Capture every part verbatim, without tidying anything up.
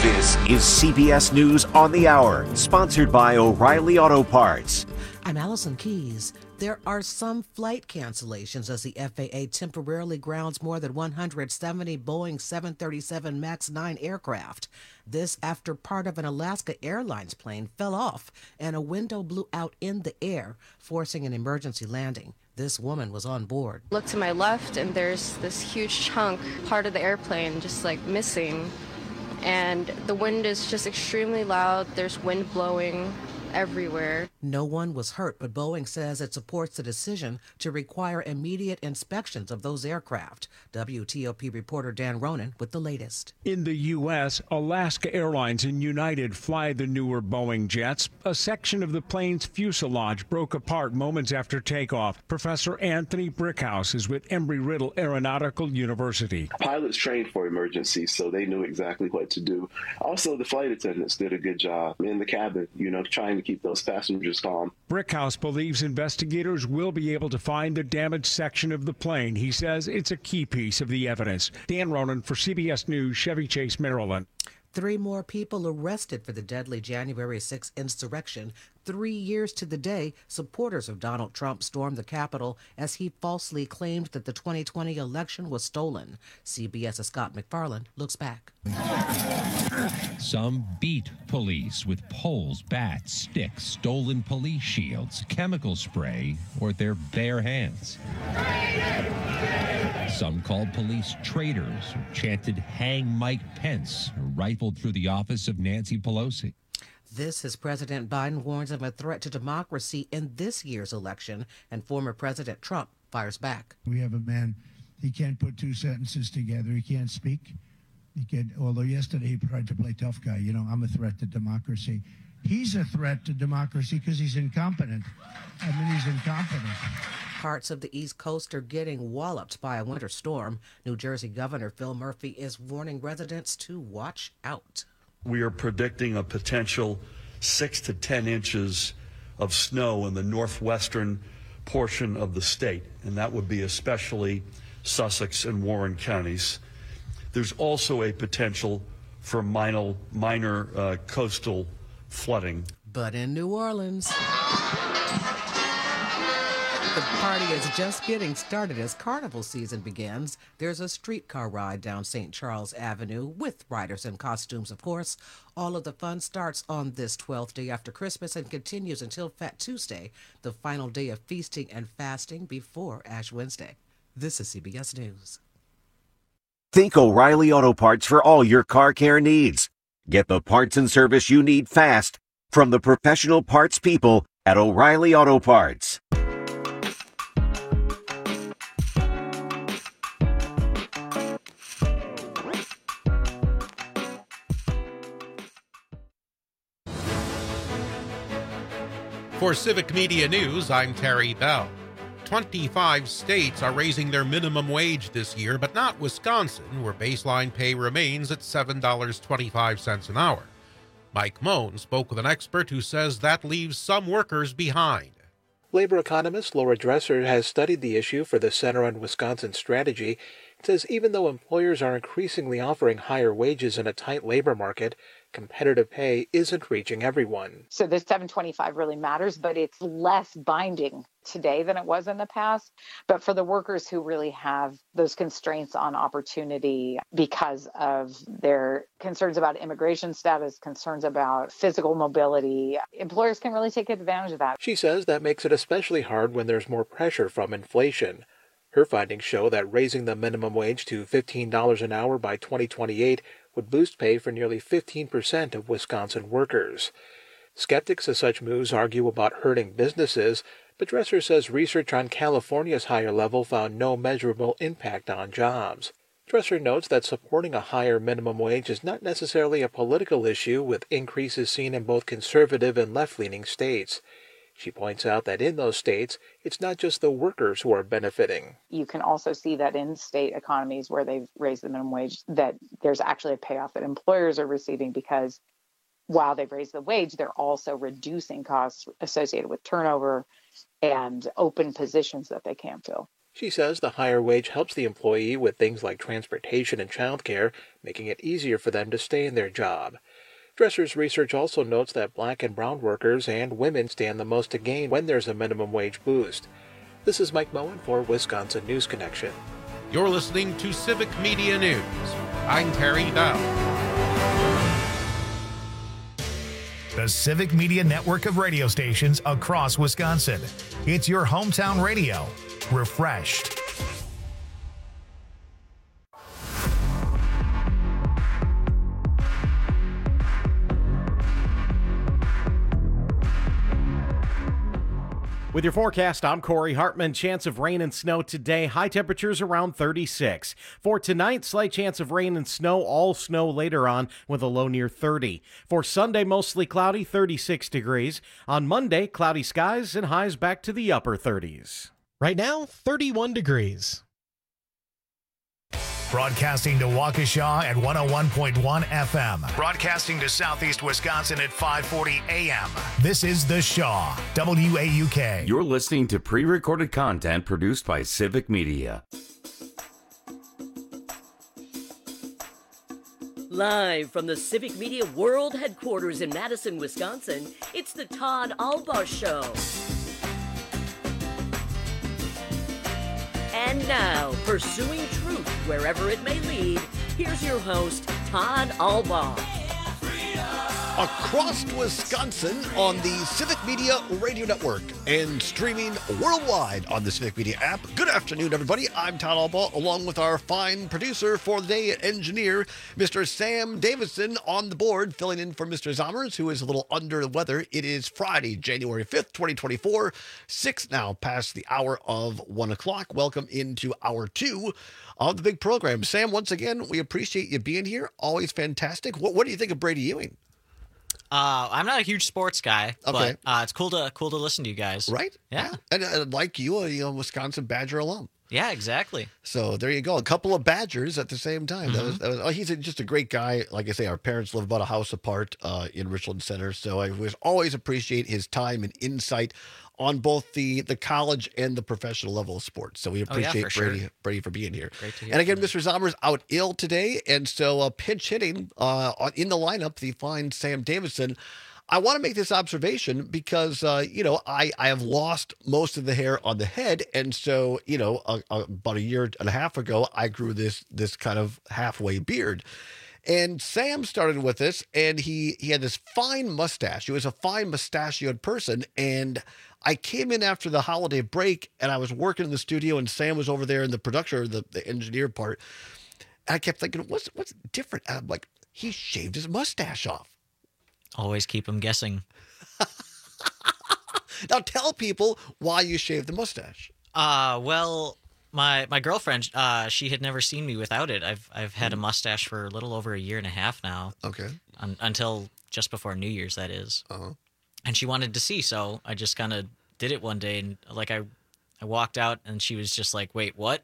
This is C B S News on the Hour, sponsored by O'Reilly Auto Parts. I'm Allison Keys. There are some flight cancellations as the F A A temporarily grounds more than one hundred seventy Boeing seven thirty-seven MAX nine aircraft. This after part of an Alaska Airlines plane fell off and a window blew out in the air, forcing an emergency landing. This woman was on board. Look to my left and there's this huge chunk, part of the airplane just like missing. And the wind is just extremely loud. There's wind blowing everywhere. No one was hurt, but Boeing says it supports the decision to require immediate inspections of those aircraft. W T O P reporter Dan Ronan with the latest. In the U S, Alaska Airlines and United fly the newer Boeing jets. A section of the plane's fuselage broke apart moments after takeoff. Professor Anthony Brickhouse is with Embry-Riddle Aeronautical University. Pilots trained for emergencies, so they knew exactly what to do. Also, the flight attendants did a good job in the cabin, you know, trying to keep those passengers calm. Brickhouse believes investigators will be able to find the damaged section of the plane. He says it's a key piece of the evidence. Dan Ronan for C B S News, Chevy Chase, Maryland. Three more people arrested for the deadly January sixth insurrection. Three years to the day, supporters of Donald Trump stormed the Capitol as he falsely claimed that the twenty twenty election was stolen. CBS's Scott McFarland looks back. Some beat police with poles, bats, sticks, stolen police shields, chemical spray, or their bare hands. Some called police traitors, or chanted "Hang Mike Pence," or rifled through the office of Nancy Pelosi. This as President Biden warns of a threat to democracy in this year's election, and former President Trump fires back. We have a man, he can't put two sentences together. He can't speak. He can, although yesterday he tried to play tough guy. You know, I'm a threat to democracy. He's a threat to democracy because he's incompetent. I mean, he's incompetent. Parts of the East Coast are getting walloped by a winter storm. New Jersey Governor Phil Murphy is warning residents to watch out. We are predicting a potential six to ten inches of snow in the northwestern portion of the state, and that would be especially Sussex and Warren counties. There's also a potential for minor, minor uh, coastal flooding. But in New Orleans, the party is just getting started as carnival season begins. There's a streetcar ride down Saint Charles Avenue with riders in costumes, of course. All of the fun starts on this twelfth day after Christmas and continues until Fat Tuesday, the final day of feasting and fasting before Ash Wednesday. This is C B S News. Think O'Reilly Auto Parts for all your car care needs. Get the parts and service you need fast from the professional parts people at O'Reilly Auto Parts. For Civic Media News, I'm Terry Bell. twenty-five states are raising their minimum wage this year, but not Wisconsin, where baseline pay remains at seven dollars and twenty-five cents an hour. Mike Moen spoke with an expert who says that leaves some workers behind. Labor economist Laura Dresser has studied the issue for the Center on Wisconsin Strategy. It says even though employers are increasingly offering higher wages in a tight labor market, competitive pay isn't reaching everyone. So the seven twenty-five really matters, but it's less binding today than it was in the past. But for the workers who really have those constraints on opportunity because of their concerns about immigration status, concerns about physical mobility, employers can really take advantage of that. She says that makes it especially hard when there's more pressure from inflation. Her findings show that raising the minimum wage to fifteen dollars an hour by twenty twenty-eight would boost pay for nearly fifteen percent of Wisconsin workers. Skeptics of such moves argue about hurting businesses, but Dresser says research on California's higher level found no measurable impact on jobs. Dresser notes that supporting a higher minimum wage is not necessarily a political issue, with increases seen in both conservative and left-leaning states. She points out that in those states, it's not just the workers who are benefiting. You can also see that in state economies where they've raised the minimum wage, that there's actually a payoff that employers are receiving, because while they've raised the wage, they're also reducing costs associated with turnover and open positions that they can't fill. She says the higher wage helps the employee with things like transportation and childcare, making it easier for them to stay in their job. Dresser's research also notes that black and brown workers and women stand the most to gain when there's a minimum wage boost. This is Mike Moen for Wisconsin News Connection. You're listening to Civic Media News. I'm Terry Bell. The Civic Media network of radio stations across Wisconsin. It's your hometown radio. Refreshed. With your forecast, I'm Corey Hartman. Chance of rain and snow today. High temperatures around thirty-six. For tonight, slight chance of rain and snow. All snow later on with a low near thirty. For Sunday, mostly cloudy, thirty-six degrees. On Monday, cloudy skies and highs back to the upper thirties. Right now, thirty-one degrees. Broadcasting to Waukesha at one oh one point one F M. Broadcasting to Southeast Wisconsin at five forty A M. This is The Shaw, W A U K. You're listening to pre-recorded content produced by Civic Media. Live from the Civic Media World Headquarters in Madison, Wisconsin, it's the Todd Albaugh Show. And now, pursuing truth wherever it may lead, here's your host, Todd Albaugh. Across Wisconsin on the Civic Media Radio Network and streaming worldwide on the Civic Media app. Good afternoon, everybody. I'm Todd Albaugh, along with our fine producer for the day, engineer, Mister Sam Davison, on the board, filling in for Mister Zommers, who is a little under the weather. It is Friday, January fifth, twenty twenty-four, six now past the hour of one o'clock. Welcome into hour two of the big program. Sam, once again, we appreciate you being here. Always fantastic. What, what do you think of Brady Ewing? Uh, I'm not a huge sports guy, Okay. but uh, it's cool to cool to listen to you guys. Right? Yeah. And uh, like you, a you know, Wisconsin Badger alum. Yeah, exactly. So there you go. A couple of Badgers at the same time. That Mhm. was, that was, oh, he's a, just a great guy. Like I say, our parents live about a house apart uh, in Richland Center. So I was always appreciate his time and insight on both the, the college and the professional level of sports. So we Oh, yeah, appreciate for sure. Brady, Brady for being here. Great to hear And again, from Mister Zommer's out ill today. And so uh, pinch hitting uh, on, in the lineup, the fine Sam Davison. I want to make this observation because, uh, you know, I, I have lost most of the hair on the head. And so, you know, a, a, about a year and a half ago, I grew this this kind of halfway beard. And Sam started with this, and he, he had this fine mustache. He was a fine mustachioed person. And I came in after the holiday break, and I was working in the studio, and Sam was over there in the production, or the, the engineer part. And I kept thinking, what's, what's different? And I'm like, he shaved his mustache off. Always keep them guessing. Now tell people why you shaved the mustache. Uh, well, my my girlfriend, uh, she had never seen me without it. I've I've had a mustache for a little over a year and a half now. Okay. Un- until just before New Year's, that is. Uh-huh. And she wanted to see, so I just kind of did it one day, and like I, I walked out, and she was just like, "Wait, what?"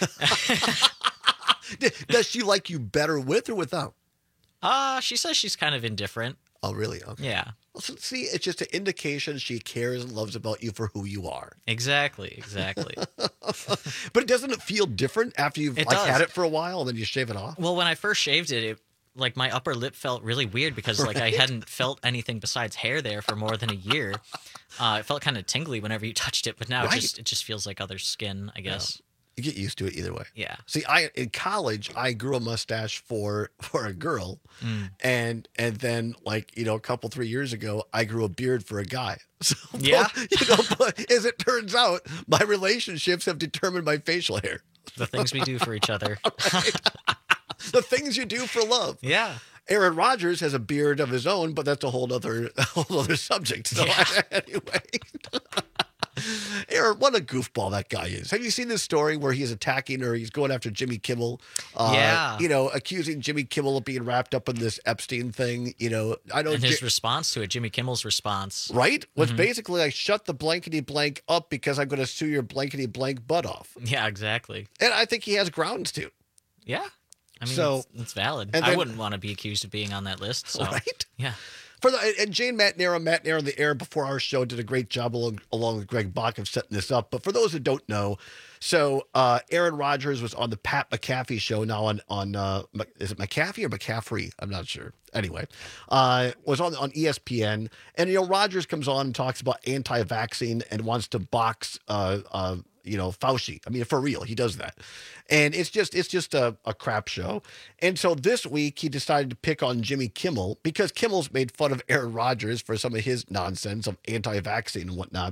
Does she like you better with or without? Uh, she says she's kind of indifferent. Oh, really? Okay. Yeah. Well, so, see, it's just an indication she cares and loves about you for who you are. Exactly, exactly. But doesn't it feel different after you've It like does. had it for a while and then you shave it off? Well, when I first shaved it, it like my upper lip felt really weird because like I Right. hadn't felt anything besides hair there for more than a year. Uh, it felt kind of tingly whenever you touched it, but now Right. it just it just feels like other skin, I guess. You get used to it either way. Yeah. See, I in college I grew a mustache for for a girl, Mm. and and then like you know a couple three years ago I grew a beard for a guy. So Yeah. you know, but as it turns out, my relationships have determined my facial hair. The things we do for each other. The things you do for love. Yeah. Aaron Rodgers has a beard of his own, but that's a whole other a whole other subject. So anyway. Aaron, what a goofball that guy is. Have you seen this story where he's attacking or he's going after Jimmy Kimmel? Uh, Yeah. You know, accusing Jimmy Kimmel of being wrapped up in this Epstein thing. You know, I know. And his Ji- response to it, Jimmy Kimmel's response. right? Was Mhm. basically like, shut the blankety blank up because I'm going to sue your blankety blank butt off. Yeah, exactly. And I think he has grounds to. Yeah. I mean, so it's, it's valid. and I then- wouldn't want to be accused of being on that list. So. Right? Yeah. For the, and Jane McNair, McNair on the air before our show did a great job along, along with Greg Bach of setting this up. But for those who don't know, so uh, Aaron Rodgers was on the Pat McAfee show now on, on uh, is it McAfee or McCaffrey? I'm not sure. Anyway, uh, was on, on E S P N. And, you know, Rodgers comes on and talks about anti-vaccine and wants to box, uh, uh, you know, Fauci. I mean, for real, he does that. And it's just it's just a, a crap show. And so this week he decided to pick on Jimmy Kimmel because Kimmel's made fun of Aaron Rodgers for some of his nonsense of anti-vaccine and whatnot.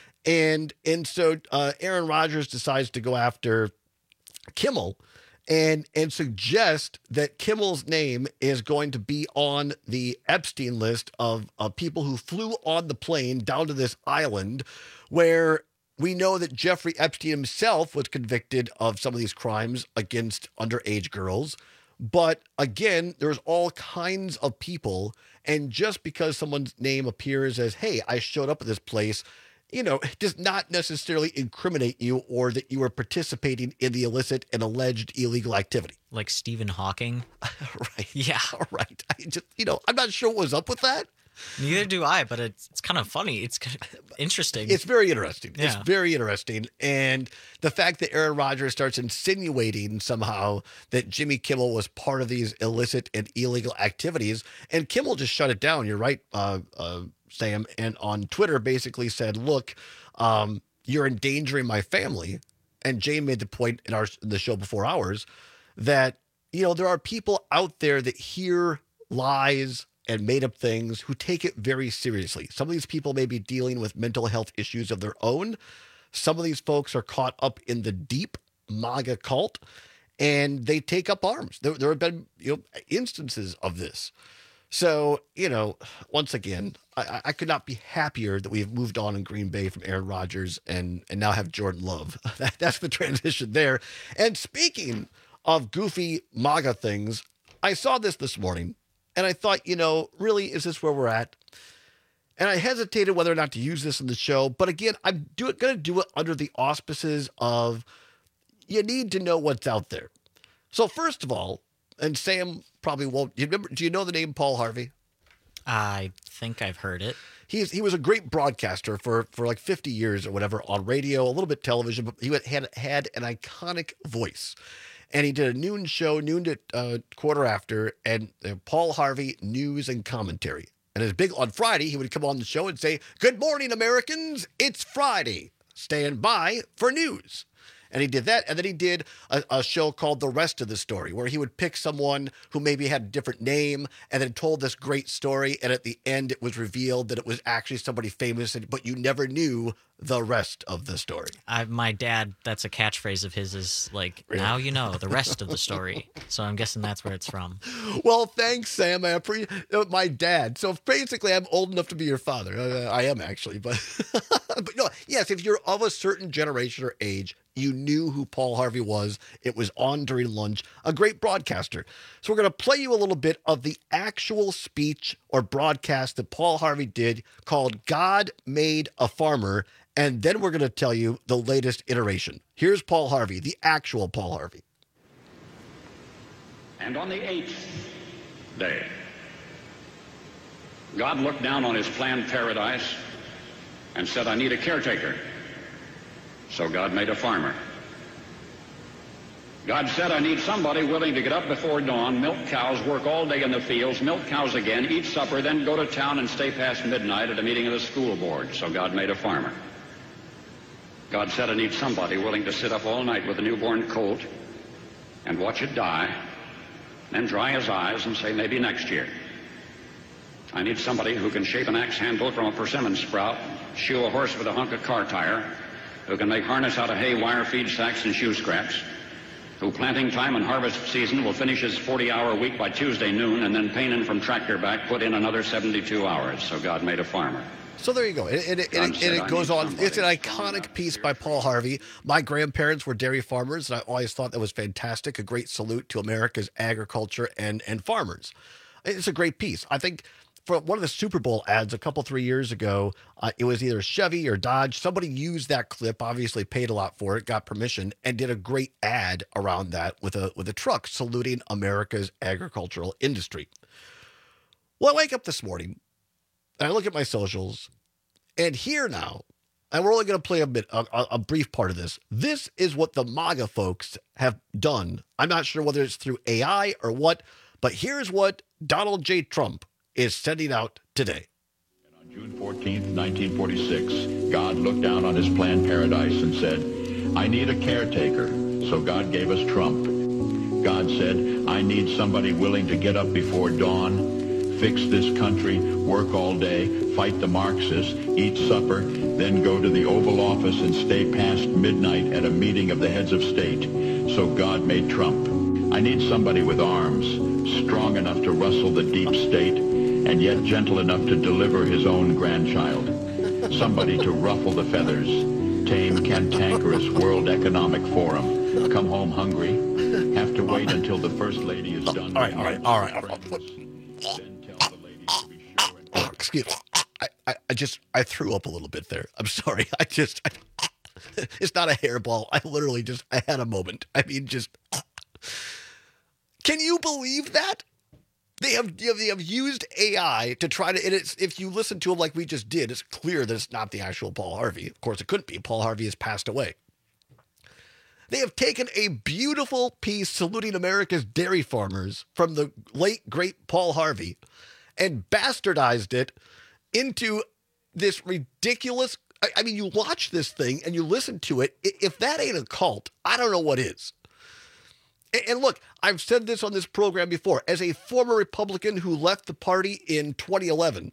And and so uh, Aaron Rodgers decides to go after Kimmel and and suggest that Kimmel's name is going to be on the Epstein list of, of people who flew on the plane down to this island where we know that Jeffrey Epstein himself was convicted of some of these crimes against underage girls. But again, there's all kinds of people. And just because someone's name appears as, hey, I showed up at this place, you know, does not necessarily incriminate you or that you are participating in the illicit and alleged illegal activity. Like Stephen Hawking. Right. Yeah. Right. I just, you know, I'm not sure what was up with that. Neither do I, but it's it's kind of funny. It's kind of interesting. It's very interesting. Yeah. It's very interesting. And the fact that Aaron Rodgers starts insinuating somehow that Jimmy Kimmel was part of these illicit and illegal activities, and Kimmel just shut it down. You're right, uh, uh, Sam. And on Twitter basically said, look, um, you're endangering my family. And Jane made the point in our in the show before ours that, you know, there are people out there that hear lies and made up things who take it very seriously. Some of these people may be dealing with mental health issues of their own. Some of these folks are caught up in the deep MAGA cult and they take up arms. There, there have been, you know, instances of this. So, you know, once again, I, I could not be happier that we've moved on in Green Bay from Aaron Rodgers and, and now have Jordan Love. That, that's the transition there. And speaking of goofy MAGA things, I saw this this morning. And I thought, you know, really, is this where we're at? And I hesitated whether or not to use this in the show. But again, I'm going to do it under the auspices of you need to know what's out there. So first of all, and Sam probably won't. Do you remember? Do you know the name Paul Harvey? I think I've heard it. He's he was a great broadcaster for for like fifty years or whatever on radio, a little bit television, but he had had an iconic voice. And he did a noon show, noon to uh, quarter after, and uh, Paul Harvey News and Commentary. And his big on Friday, he would come on the show and say, "Good morning, Americans. It's Friday. Stand by for news." And he did that. And then he did a, a show called The Rest of the Story, where he would pick someone who maybe had a different name and then told this great story. And at the end, it was revealed that it was actually somebody famous, but you never knew the rest of the story. I, my dad, that's a catchphrase of his, is like, really? Now you know the rest of the story. So I'm guessing that's where it's from. Well, thanks, Sam. I appreciate my dad. So basically, I'm old enough to be your father. Uh, I am actually, but but no, yes, if you're of a certain generation or age, you knew who Paul Harvey was. It was on during lunch. A great broadcaster. So we're going to play you a little bit of the actual speech or broadcast that Paul Harvey did called God Made a Farmer. And then we're going to tell you the latest iteration. Here's Paul Harvey, the actual Paul Harvey. And on the eighth day, God looked down on his planned paradise and said, I need a caretaker. So God made a farmer. God said, I need somebody willing to get up before dawn, milk cows, work all day in the fields, milk cows again, eat supper, then go to town and stay past midnight at a meeting of the school board. So God made a farmer. God said, I need somebody willing to sit up all night with a newborn colt and watch it die, then dry his eyes and say, maybe next year. I need somebody who can shape an axe handle from a persimmon sprout, shoe a horse with a hunk of car tire, who can make harness out of hay, wire, feed sacks, and shoe scraps, who planting time and harvest season will finish his forty-hour week by Tuesday noon, and then painting from tractor back put in another seventy-two hours. So God made a farmer. So there you go. And, and, and, and, and it goes on. It's an iconic piece by Paul Harvey. My grandparents were dairy farmers, and I always thought that was fantastic. A great salute to America's agriculture and, and farmers. It's a great piece. I think for one of the Super Bowl ads a couple, three years ago, uh, it was either Chevy or Dodge. Somebody used that clip, obviously paid a lot for it, got permission, and did a great ad around that with a with a truck saluting America's agricultural industry. Well, I wake up this morning, and I look at my socials, and here now, and we're only going to play a bit, a, a brief part of this. This is what the MAGA folks have done. I'm not sure whether it's through A I or what, but here's what Donald J. Trump is sending out today. On June fourteenth, nineteen forty-six, God looked down on his planned paradise and said, I need a caretaker. So God gave us Trump. God said, I need somebody willing to get up before dawn, fix this country, work all day, fight the Marxists, eat supper, then go to the Oval Office and stay past midnight at a meeting of the heads of state. So God made Trump. I need somebody with arms, strong enough to rustle the deep state, and yet gentle enough to deliver his own grandchild. Somebody to ruffle the feathers, tame cantankerous World Economic Forum, come home hungry, have to wait until the First Lady is done. All right, all right, all right. All right. Oh, excuse me. I, I, I just, I threw up a little bit there. I'm sorry. I just, I, it's not a hairball. I literally just, I had a moment. I mean, just, can you believe that? They have, they have used A I to try to, and it's, if you listen to them like we just did, it's clear that it's not the actual Paul Harvey. Of course, it couldn't be. Paul Harvey has passed away. They have taken a beautiful piece saluting America's dairy farmers from the late, great Paul Harvey and bastardized it into this ridiculous, I, I mean, you watch this thing and you listen to it. If that ain't a cult, I don't know what is. And, and look, I've said this on this program before. As a former Republican who left the party in twenty eleven,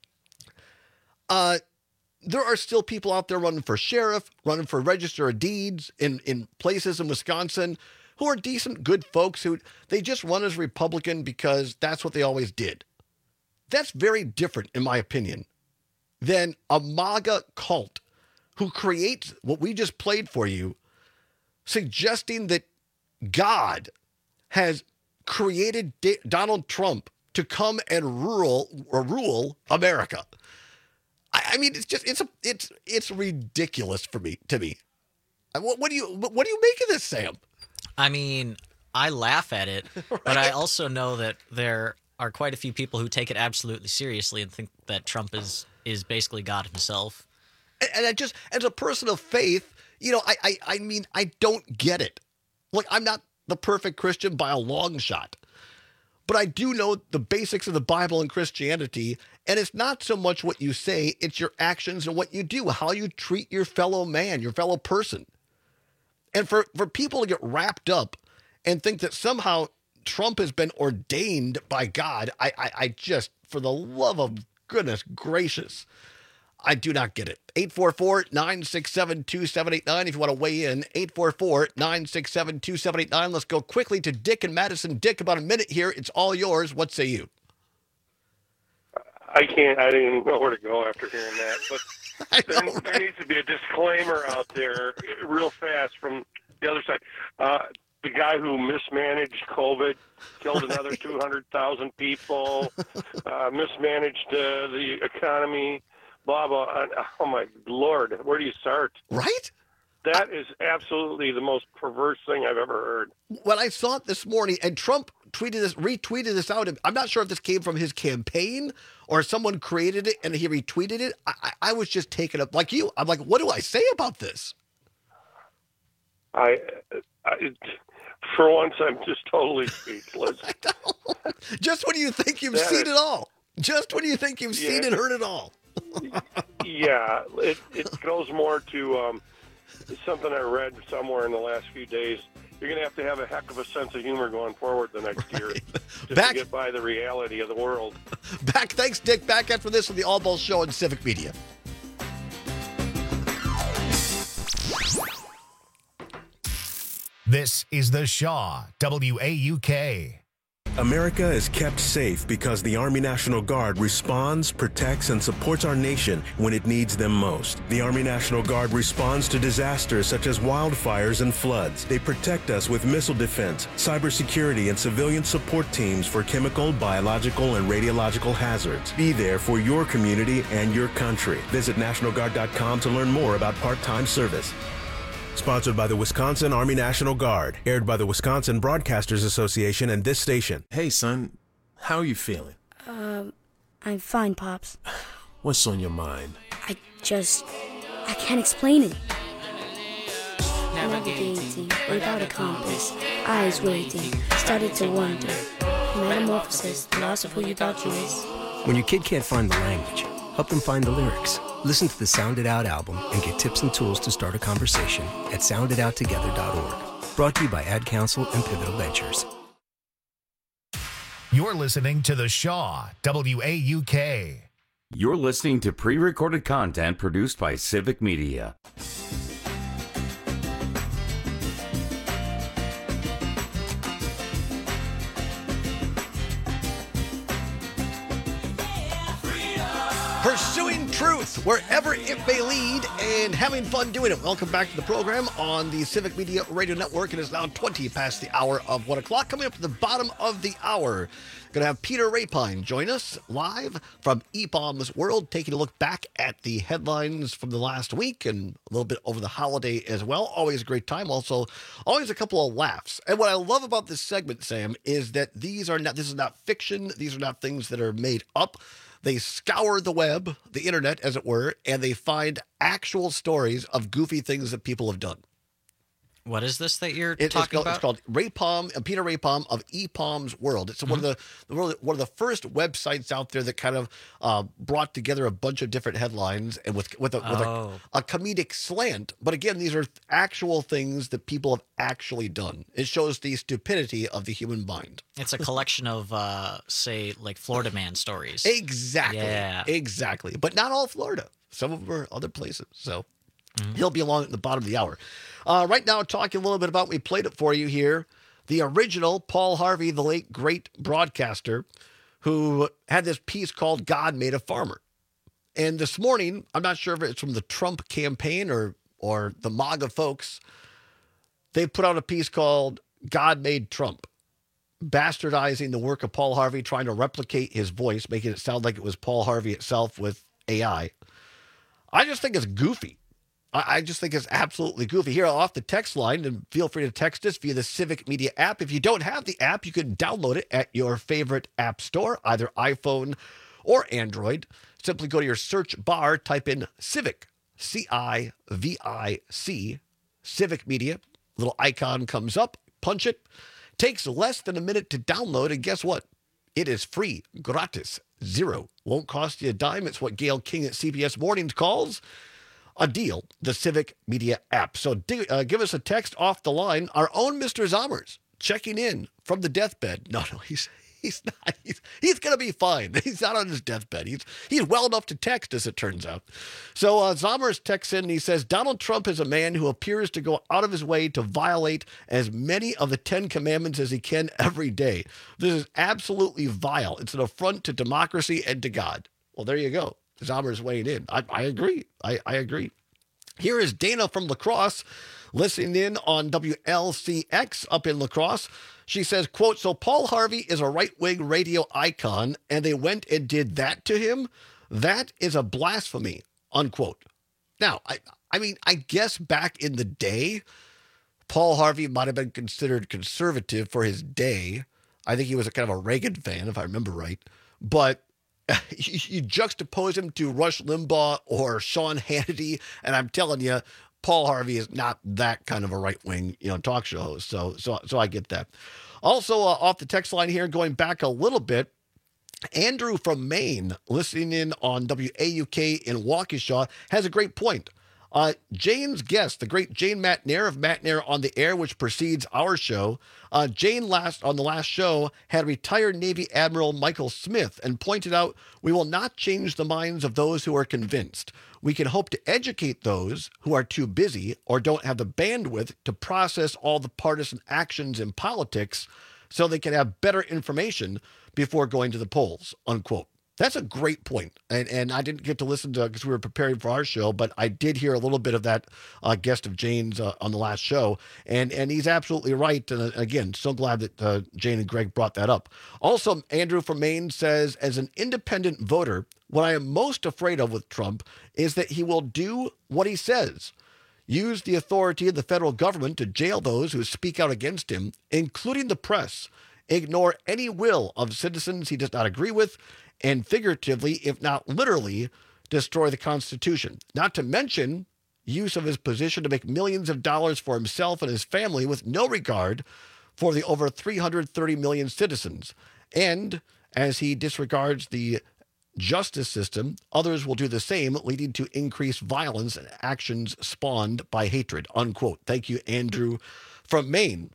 uh, there are still people out there running for sheriff, running for register of deeds in, in places in Wisconsin who are decent, good folks who they just run as Republican because that's what they always did. That's very different, in my opinion, than a MAGA cult who creates what we just played for you, suggesting that God has created D- Donald Trump to come and rule or rule America. I, I mean, it's just it's a it's it's ridiculous for me to me. What, what do you what do you make of this, Sam? I mean, I laugh at it, right? But I also know that there are quite a few people who take it absolutely seriously and think that Trump is is basically God himself. And, and I just, as a person of faith, you know, I, I I mean, I don't get it. Like, I'm not the perfect Christian by a long shot, but I do know the basics of the Bible and Christianity, and it's not so much what you say, it's your actions and what you do, how you treat your fellow man, your fellow person. And for, for people to get wrapped up and think that somehow Trump has been ordained by God, I, I, I just, for the love of goodness gracious, I do not get it. eight four four, nine six seven, two seven eight nine if you want to weigh in. eight four four, nine six seven, two seven eight nine. Let's go quickly to Dick and Madison. Dick, about a minute here. It's all yours. What say you? I can't, I didn't even know where to go after hearing that. But know, there, right? there needs to be a disclaimer out there real fast from the other side. Uh, the guy who mismanaged COVID killed another right. two hundred thousand people, uh, mismanaged uh, the economy. Blah, blah. Oh, my Lord. Where do you start? Right? That is absolutely the most perverse thing I've ever heard. Well, I saw it this morning, and Trump tweeted this, retweeted this out. I'm not sure if this came from his campaign or someone created it and he retweeted it. I, I, I was just taken up like you. I'm like, what do I say about this? I, I for once, I'm just totally speechless. I know. Just when you think you've that seen is, it all. Just when you think you've yeah. seen and heard it all. Yeah, it, it goes more to um, something I read somewhere in the last few days. You're going to have to have a heck of a sense of humor going forward the next right. year just Back, to get by the reality of the world. Back, thanks, Dick. Back after this on the All Balls Show on Civic Media. This is The Shaw, W A U K. America is kept safe because the Army National Guard responds, protects, and supports our nation when it needs them most. The Army National Guard responds to disasters such as wildfires and floods. They protect us with missile defense, cybersecurity, and civilian support teams for chemical, biological, and radiological hazards. Be there for your community and your country. Visit National Guard dot com to learn more about part-time service. Sponsored by the Wisconsin Army National Guard. Aired by the Wisconsin Broadcasters Association and this station. Hey, son. How are you feeling? Um, I'm fine, Pops. What's on your mind? I just... I can't explain it. Navigating without a compass. Eyes waiting. Started to wonder. Metamorphosis. The loss of who you thought you was. When your kid can't find the language, help them find the lyrics. Listen to the Sound It Out album and get tips and tools to start a conversation at sound it out together dot org. Brought to you by Ad Council and Pivotal Ventures. You're listening to The Shaw, W A U K. You're listening to pre-recorded content produced by Civic Media. Pursuing truth wherever it may lead and having fun doing it. Welcome back to the program on the Civic Media Radio Network. It is now twenty past the hour of one o'clock. Coming up to the bottom of the hour, going to have Peter Rapine join us live from E P O M's World, taking a look back at the headlines from the last week and a little bit over the holiday as well. Always a great time. Also, always a couple of laughs. And what I love about this segment, Sam, is that these are not, this is not fiction. These are not things that are made up. They scour the web, the internet, as it were, and they find actual stories of goofy things that people have done. What is this that you're It- talking it's called, about? It's called Rapalm, uh, Peter Rapalm of E P O M's World. It's one of the one of the first websites out there that kind of uh, brought together a bunch of different headlines and with with, a, with Oh. a, a comedic slant. But again, these are actual things that people have actually done. It shows the stupidity of the human mind. It's a collection of, uh, say, like Florida Man stories. Exactly. Yeah. Exactly. But not all Florida. Some of them are other places. So he'll be along at the bottom of the hour. Uh, right now, talking a little bit about, we played it for you here, the original Paul Harvey, the late great broadcaster, who had this piece called God Made a Farmer. And this morning, I'm not sure if it's from the Trump campaign or or the MAGA folks, they put out a piece called God Made Trump, bastardizing the work of Paul Harvey, trying to replicate his voice, making it sound like it was Paul Harvey itself with A I. I just think it's goofy. I I just think it's absolutely goofy. Here, off the text line, and feel free to text us via the Civic Media app. If you don't have the app, you can download it at your favorite app store, either iPhone or Android. Simply go to your search bar, type in Civic, C I V I C, Civic Media. Little icon comes up, punch it. Takes less than a minute to download, and guess what? It is free, gratis, zero. Won't cost you a dime. It's what Gail King at C B S Mornings calls a deal, the Civic Media app. So dig, uh, give us a text off the line. Our own Mister Zommers checking in from the deathbed. No, no, he's he's not. He's, he's going to be fine. He's not on his deathbed. He's he's well enough to text, as it turns out. So uh, Zommers texts in and he says, Donald Trump is a man who appears to go out of his way to violate as many of the Ten Commandments as he can every day. This is absolutely vile. It's an affront to democracy and to God. Well, there you go. Zommers weighing in. I, I agree. I, I agree. Here is Dana from La Crosse listening in on W L C X up in La Crosse. She says, quote, so Paul Harvey is a right-wing radio icon and they went and did that to him? That is a blasphemy, unquote. Now, I, I mean, I guess back in the day, Paul Harvey might have been considered conservative for his day. I think he was a kind of a Reagan fan, if I remember right. But you, you juxtapose him to Rush Limbaugh or Sean Hannity, and I'm telling you, Paul Harvey is not that kind of a right-wing, you know, talk show host. So, so, so I get that. Also, uh, off the text line here, going back a little bit, Andrew from Maine, listening in on W A U K in Waukesha, has a great point. Uh, Jane's guest, the great Jane Matnair of Matnair on the Air, which precedes our show. Uh, Jane last on the last show had retired Navy Admiral Michael Smith and pointed out, we will not change the minds of those who are convinced. We can hope to educate those who are too busy or don't have the bandwidth to process all the partisan actions in politics. so they can have better information before going to the polls, unquote. That's a great point. And, and I didn't get to listen to it because we were preparing for our show, but I did hear a little bit of that uh, guest of Jane's uh, on the last show. And, and he's absolutely right. And uh, again, so glad that uh, Jane and Greg brought that up. Also, Andrew from Maine says, as an independent voter, what I am most afraid of with Trump is that he will do what he says. Use the authority of the federal government to jail those who speak out against him, including the press. Ignore any will of citizens he does not agree with, and figuratively, if not literally, destroy the Constitution. Not to mention use of his position to make millions of dollars for himself and his family with no regard for the over three hundred thirty million citizens. And as he disregards the justice system, others will do the same, leading to increased violence and actions spawned by hatred, unquote. Thank you, Andrew from Maine,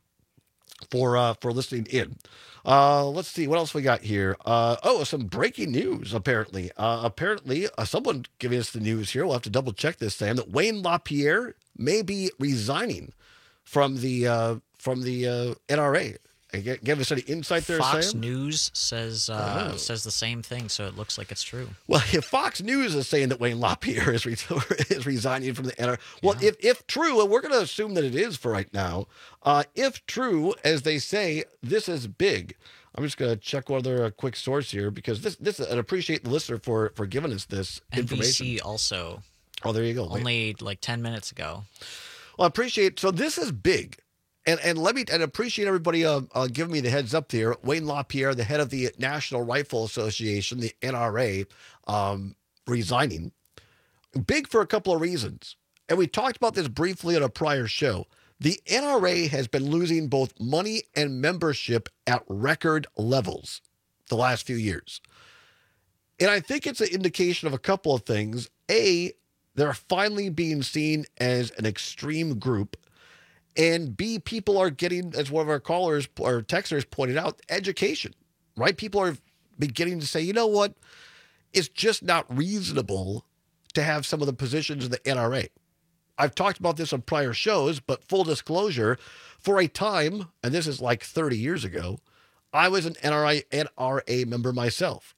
for uh, for listening in. Uh, let's see, what else we got here? Uh, oh, some breaking news, apparently. Uh, apparently, uh, someone giving us the news here, we'll have to double check this, Sam, that Wayne LaPierre may be resigning from the uh, from the uh, N R A. Give us any insight there, Fox Sam? News says uh, Oh. says the same thing, so it looks like it's true. Well, if Fox News is saying that Wayne LaPierre is, re- is resigning from the N R A, well, if, if true, and we're going to assume that it is for right now, uh, if true, as they say, this is big. I'm just going to check one other uh, quick source here because this, this, and appreciate the listener for, for giving us this N B information. C also. Oh, there you go. Only like ten minutes ago. Well, I appreciate, so this is big. And and let me and appreciate everybody uh, uh, giving me the heads up there. Wayne LaPierre, the head of the National Rifle Association, the N R A, um, resigning. Big for a couple of reasons. And we talked about this briefly on a prior show. The N R A has been losing both money and membership at record levels the last few years. And I think it's an indication of a couple of things. A, they're finally being seen as an extreme group. And B, people are getting, as one of our callers or texters pointed out, education, right? People are beginning to say, you know what? It's just not reasonable to have some of the positions in the N R A. I've talked about this on prior shows, but full disclosure, for a time, and this is like thirty years ago, I was an N R A, N R A member myself.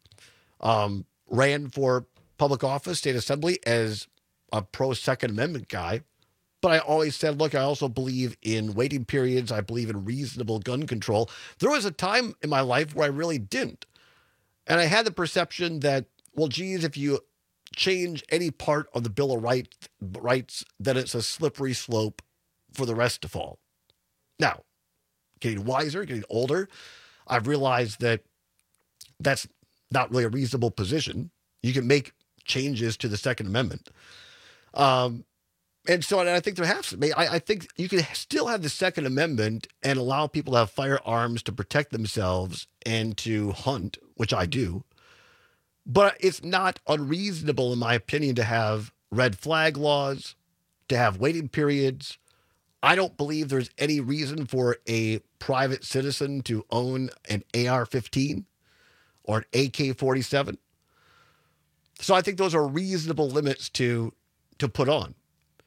Um, ran for public office, state assembly as a pro-Second Amendment guy. But I always said, look, I also believe in waiting periods. I believe in reasonable gun control. There was a time in my life where I really didn't. And I had the perception that, well, geez, if you change any part of the Bill of Rights, rights, then it's a slippery slope for the rest to fall. Now, getting wiser, getting older, I've realized that that's not really a reasonable position. You can make changes to the Second Amendment. Um, And so and I think there has to be. I, I think you can still have the Second Amendment and allow people to have firearms to protect themselves and to hunt, which I do. But it's not unreasonable, in my opinion, to have red flag laws, to have waiting periods. I don't believe there's any reason for a private citizen to own an A R fifteen or an A K forty-seven. So I think those are reasonable limits to, to put on.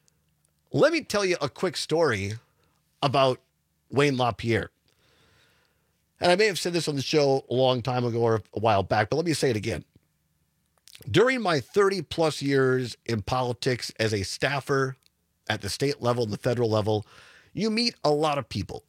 Let me tell you a quick story about Wayne LaPierre. And I may have said this on the show a long time ago or a while back, but let me say it again. During my thirty plus years in politics as a staffer at the state level and the federal level, you meet a lot of people.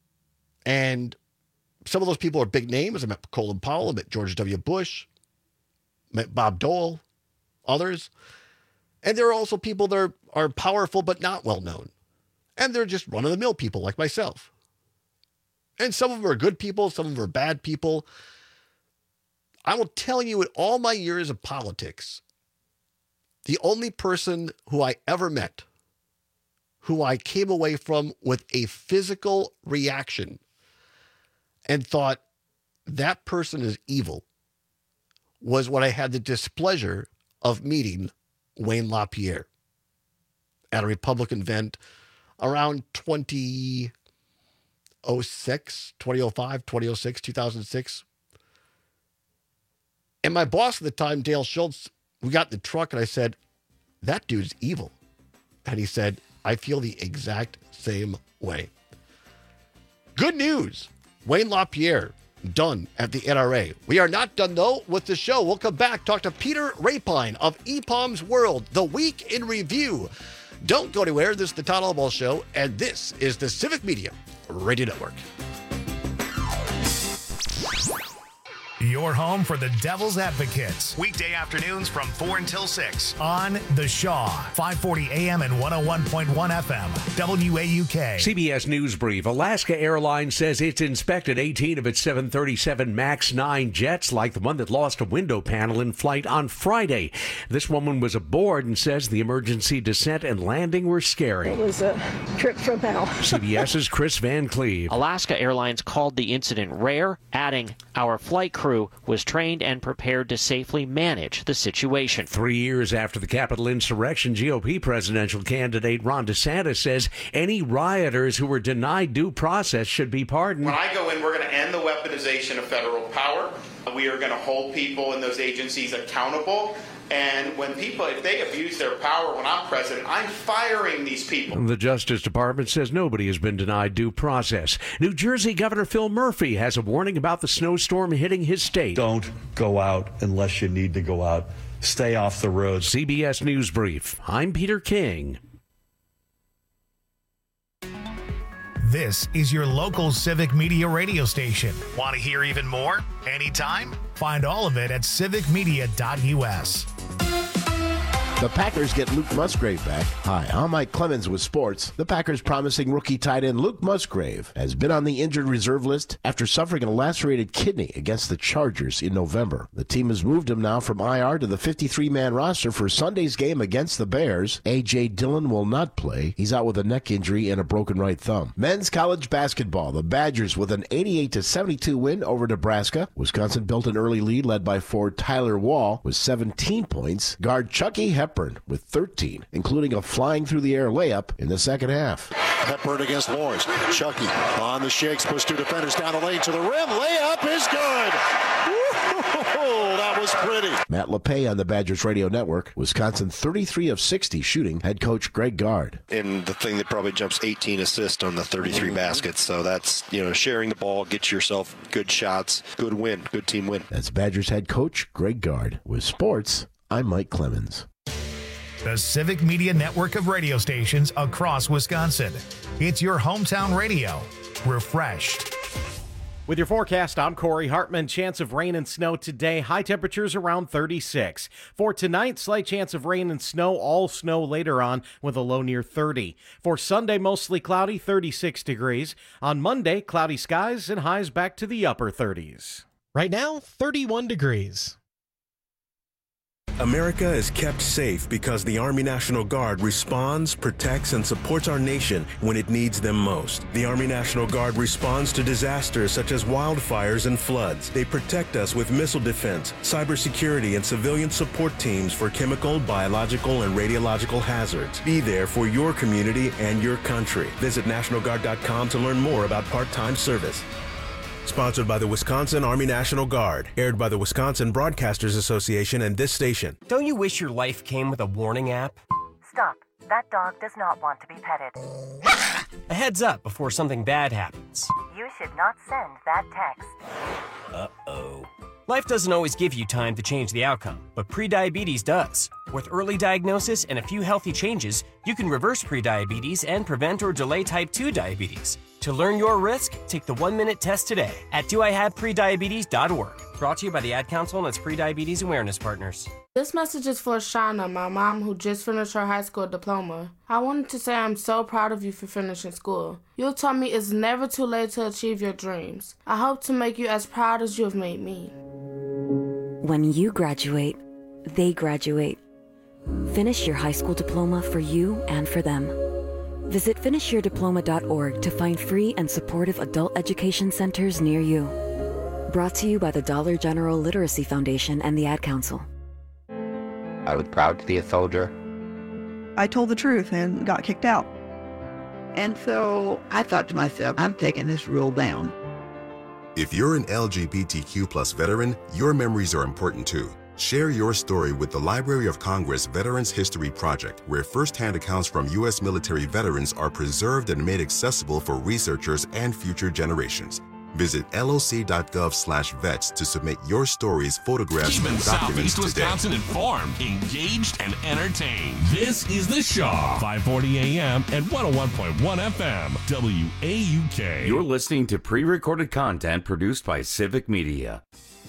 And some of those people are big names. I met Colin Powell, I met George W. Bush, met Bob Dole, others. And there are also people that are, are powerful but not well known. And they're just run-of-the-mill people like myself. And some of them are good people, some of them are bad people. I will tell you, in all my years of politics, the only person who I ever met, who I came away from with a physical reaction and thought, that person is evil, was when I had the displeasure of meeting Wayne LaPierre at a Republican event around twenty oh six, twenty oh five, twenty oh six, two thousand six. And my boss at the time, Dale Schultz, we got in the truck and I said, that dude's evil. And he said, I feel the exact same way. Good news. Wayne LaPierre, done at the N R A. We are not done, though, with the show. We'll come back, talk to Peter Rapine of E P O M's World, the Week in Review. Don't go anywhere. This is the Todd Albaugh Show, and this is the Civic Media Radio Network. Your home for the Devil's Advocates. Weekday afternoons from four until six on The Shaw, five forty A M and one oh one point one F M, W A U K. C B S News Brief. Alaska Airlines says it's inspected eighteen of its seven thirty-seven MAX nine jets, like the one that lost a window panel in flight on Friday. This woman was aboard and says the emergency descent and landing were scary. It was a trip from hell. CBS's Chris Van Cleve. Alaska Airlines called the incident rare, adding, "Our flight crew was trained and prepared to safely manage the situation." Three years after the Capitol insurrection, G O P presidential candidate Ron DeSantis says any rioters who were denied due process should be pardoned. When I go in, we're going to end the weaponization of federal power. We are going to hold people in those agencies accountable. And when people, if they abuse their power when I'm president, I'm firing these people. The Justice Department says nobody has been denied due process. New Jersey Governor Phil Murphy has a warning about the snowstorm hitting his state. Don't go out unless you need to go out. Stay off the road. C B S News Brief. I'm Peter King. This is your local Civic Media radio station. Want to hear even more? Anytime? Find all of it at civic media dot U S. The Packers get Luke Musgrave back. Hi, I'm Mike Clemens with sports. The Packers' promising rookie tight end Luke Musgrave has been on the injured reserve list after suffering a lacerated kidney against the Chargers in November. The team has moved him now from I R to the fifty-three man roster for Sunday's game against the Bears. A J. Dillon will not play. He's out with a neck injury and a broken right thumb. Men's college basketball. The Badgers with an eighty-eight to seventy-two win over Nebraska. Wisconsin built an early lead led by forward Tyler Wall with seventeen points. Guard Chucky Hepburn with thirteen, including a flying through the air layup in the second half. Hepburn against Lawrence. Chucky on the shakes, push two defenders down the lane to the rim. Layup is good. Woo-hoo-hoo, that was pretty. Matt LePay on the Badgers Radio Network. Wisconsin thirty-three of sixty shooting. Head coach Greg Gard. And the thing that probably jumps eighteen assists on the thirty-three baskets. So that's, you know, sharing the ball, get yourself good shots, good win, good team win. That's Badgers head coach Greg Gard. With sports, I'm Mike Clemens. The Civic Media network of radio stations across Wisconsin. It's your hometown radio. Refreshed. With your forecast, I'm Corey Hartman. Chance of rain and snow today. High temperatures around thirty-six. For tonight, slight chance of rain and snow. All snow later on with a low near thirty. For Sunday, mostly cloudy, thirty-six degrees. On Monday, cloudy skies and highs back to the upper thirties. Right now, thirty-one degrees. America is kept safe because the Army National Guard responds, protects, and supports our nation when it needs them most. The Army National Guard responds to disasters such as wildfires and floods. They protect us with missile defense, cybersecurity, and civilian support teams for chemical, biological, and radiological hazards. Be there for your community and your country. Visit National Guard dot com to learn more about part-time service. Sponsored by the Wisconsin Army National Guard. Aired by the Wisconsin Broadcasters Association and this station. Don't you wish your life came with a warning app? Stop. That dog does not want to be petted. A heads up before something bad happens. You should not send that text. Uh-oh. Life doesn't always give you time to change the outcome, but prediabetes does. With early diagnosis and a few healthy changes, you can reverse prediabetes and prevent or delay type two diabetes. To learn your risk, take the one-minute test today at do I have prediabetes dot org. Brought to you by the Ad Council and its Prediabetes Awareness Partners. This message is for Shauna, my mom who just finished her high school diploma. I wanted to say I'm so proud of you for finishing school. You told me it's never too late to achieve your dreams. I hope to make you as proud as you have made me. When you graduate, they graduate. Finish your high school diploma for you and for them. Visit finish your diploma dot org to find free and supportive adult education centers near you. Brought to you by the Dollar General Literacy Foundation and the Ad Council. I was proud to be a soldier. I told the truth and got kicked out. And so I thought to myself, I'm taking this rule down. If you're an L G B T Q plus veteran, your memories are important too. Share your story with the Library of Congress Veterans History Project, where first-hand accounts from U S military veterans are preserved and made accessible for researchers and future generations. Visit loc.gov slash vets to submit your stories, photographs, Keeping and documents Southeast today. Wisconsin informed, engaged, and entertained. This is The Shaw, five forty A M and one oh one point one F M, W A U K. You're listening to pre-recorded content produced by Civic Media.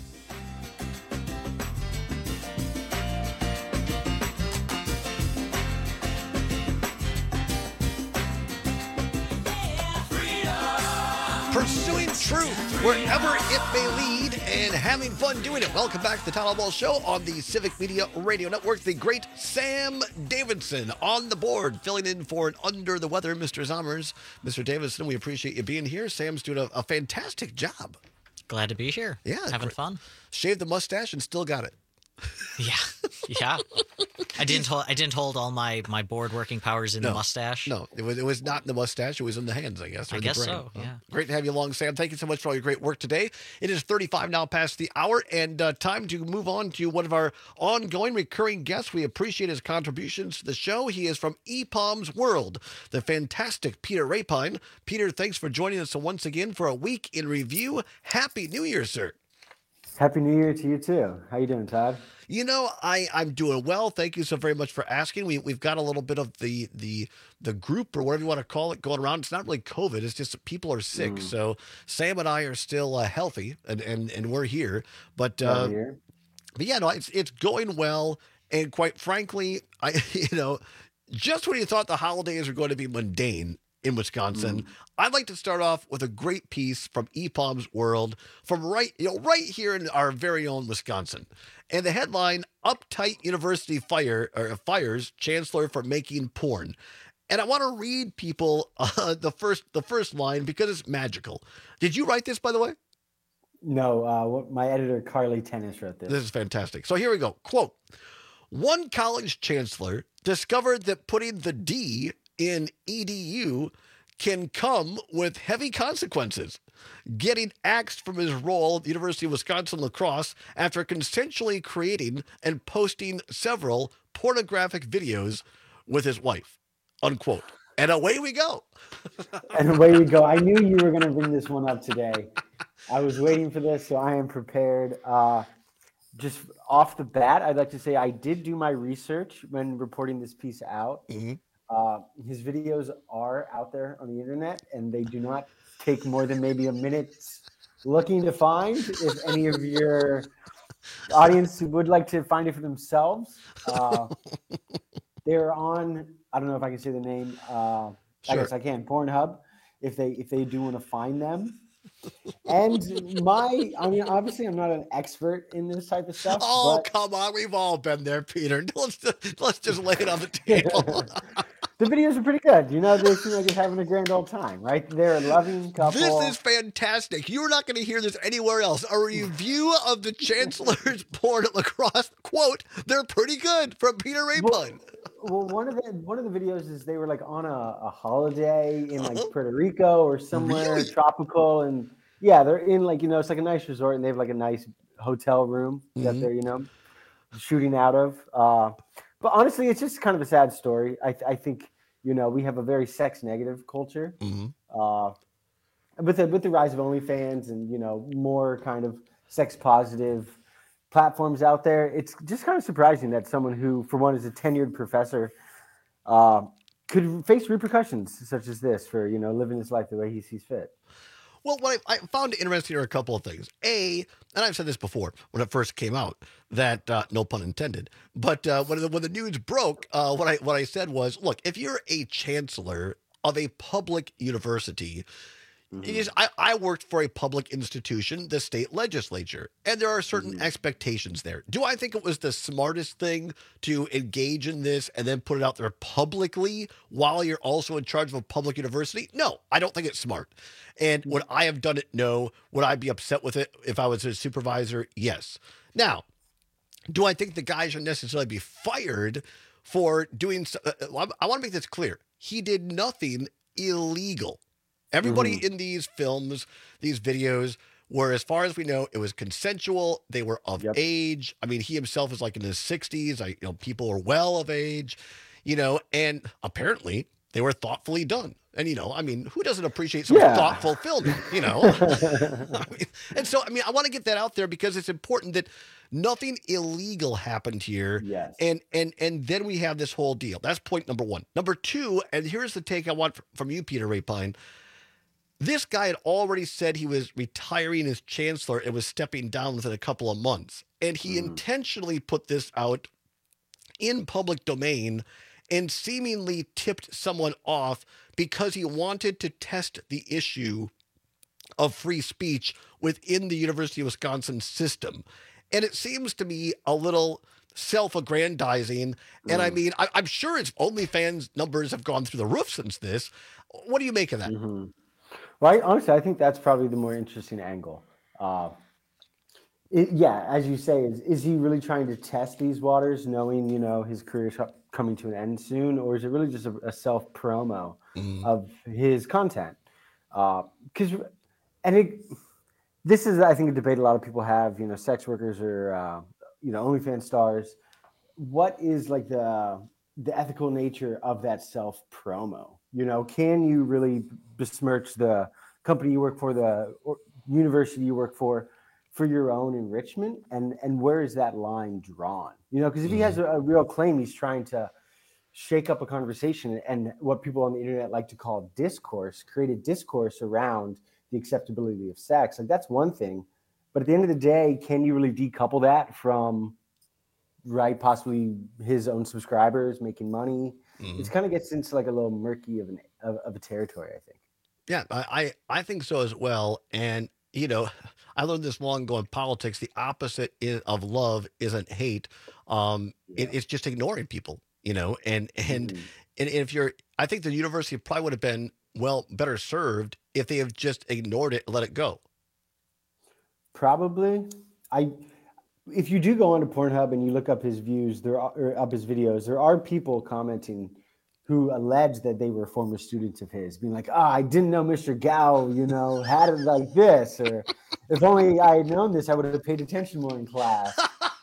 Pursuing truth wherever it may lead and having fun doing it. Welcome back to the Tyler Ball Show on the Civic Media Radio Network. The great Sam Davidson on the board, filling in for an under the weather Mister Zommers. Mister Davidson, we appreciate you being here. Sam's doing a, a fantastic job. Glad to be here. Yeah. Having great. fun. Shaved the mustache and still got it. Yeah. Yeah. I didn't hold I didn't hold all my, my board working powers in No, the mustache. No, it was it was not in the mustache. It was in the hands, I guess. Or I the guess brain. so, yeah. Great to have you along, Sam. Thank you so much for all your great work today. It is thirty-five now past the hour, and uh, time to move on to one of our ongoing recurring guests. We appreciate his contributions to the show. He is from E P O M's World, the fantastic Peter Rapine. Peter, thanks for joining us once again for a week in review. Happy New Year, sir. Happy New Year to you, too. How you doing, Todd? You know, I, I'm doing well. Thank you so very much for asking. We, we've got a little bit of the the the group or whatever you want to call it going around. It's not really COVID. It's just people are sick. Mm. So Sam and I are still uh, healthy, and, and, and we're here. But, uh, here. but yeah, no, it's, it's going well. And quite frankly, I you know, just when you thought the holidays were going to be mundane in Wisconsin, mm. I'd like to start off with a great piece from E P O M's World from right, you know, right here in our very own Wisconsin. And the headline, Uptight University fire or fires Chancellor for making porn. And I want to read people uh, the first the first line because it's magical. Did you write this, by the way? No, uh, what- my editor, Carly Tennis, wrote this. This is fantastic. So here we go. Quote, one college chancellor discovered that putting the D in E D U can come with heavy consequences. Getting axed from his role at the University of Wisconsin La Crosse after consensually creating and posting several pornographic videos with his wife. Unquote. And away we go. And away we go. I knew you were going to bring this one up today. I was waiting for this, so I am prepared. Uh, just off the bat, I'd like to say I did do my research when reporting this piece out. Mm-hmm. Uh, his videos are out there on the internet, and they do not take more than maybe a minute looking to find. If any of your audience would like to find it for themselves, uh, they're on. I don't know if I can say the name. Uh, I Sure. guess I can. Pornhub. If they if they do want to find them. And my, I mean, obviously, I'm not an expert in this type of stuff. Oh, but come on. We've all been there, Peter. Let's just, let's just lay it on the table. the videos are pretty good. You know, they seem like they're having a grand old time, right? They're a loving couple. This is fantastic. You're not going to hear this anywhere else. A review of the Chancellor's porn at La Crosse. Quote, they're pretty good from Peter Rapine. Well, one of the one of the videos is they were like on a, a holiday in like Puerto Rico or somewhere Really? tropical, and yeah, they're in like, you know, it's like a nice resort, and they have like a nice hotel room that Mhm. they're, you know, shooting out of. Uh, but honestly, it's just kind of a sad story. I I think, you know, we have a very sex negative culture. Mhm. Uh, with the with the rise of OnlyFans and, you know, more kind of sex positive platforms out there, it's just kind of surprising that someone who, for one, is a tenured professor, uh, could face repercussions such as this for, you know, living his life the way he sees fit. Well, what I, I found interesting are a couple of things. A, and I've said this before when it first came out, that uh, no pun intended. But uh, when the when the news broke, uh, what I what I said was, look, if you're a chancellor of a public university, it is, I, I worked for a public institution, the state legislature, and there are certain expectations there. Do I think it was the smartest thing to engage in this and then put it out there publicly while you're also in charge of a public university? No, I don't think it's smart. And would I have done it? No. Would I be upset with it if I was a supervisor? Yes. Now, do I think the guy should necessarily be fired for doing so? uh, I want to make this clear. He did nothing illegal. Everybody Mhm. in these films, these videos, were, as far as we know, it was consensual. They were of age. I mean, he himself is like in his sixties. I, you know, people are well of age, you know, and apparently they were thoughtfully done. And, you know, I mean, who doesn't appreciate some Yeah. thoughtful filming, you know? I mean, and so, I mean, I want to get that out there because it's important that nothing illegal happened here. Yes. And, and, and then we have this whole deal. That's point number one. Number two, and here's the take I want fr- from you, Peter Rapine. This guy had already said he was retiring as chancellor and was stepping down within a couple of months. And he Mm. intentionally put this out in public domain and seemingly tipped someone off because he wanted to test the issue of free speech within the University of Wisconsin system. And it seems to me a little self-aggrandizing. And I Mm. mean, I, I'm sure its OnlyFans numbers have gone through the roof since this. What do you make of that? Mm-hmm. Well, I, honestly, I think that's probably the more interesting angle. Uh, it, yeah, as you say, is, is he really trying to test these waters, knowing, you know, his career's coming to an end soon, or is it really just a, a self promo Mm. of his content? Because, and it, this is, I think, a debate a lot of people have. You know, sex workers or uh, you know, OnlyFans stars. What is like the the ethical nature of that self promo? You know, can you really besmirch the company you work for, the or university you work for, for your own enrichment? And and where is that line drawn? You know, because if he has a, a real claim, he's trying to shake up a conversation and what people on the internet like to call discourse, create a discourse around the acceptability of sex. Like that's one thing. But at the end of the day, can you really decouple that from, right, possibly his own subscribers making money? Mhm. It kind of gets into like a little murky of, an, of, of a territory, I think. Yeah, I, I I think so as well. And, you know, I learned this long ago in politics. The opposite is, of love isn't hate. Um, it, it's just ignoring people, you know, and, and, Mhm. and if you're, I think the university probably would have been, well, better served if they have just ignored it and let it go. Probably. I if you do go onto Pornhub and you look up his views, there are or up his videos, there are people commenting who allege that they were former students of his, being like, "Ah, I didn't know Mister Gao, you know, had it like this," or "If only I had known this, I would have paid attention more in class."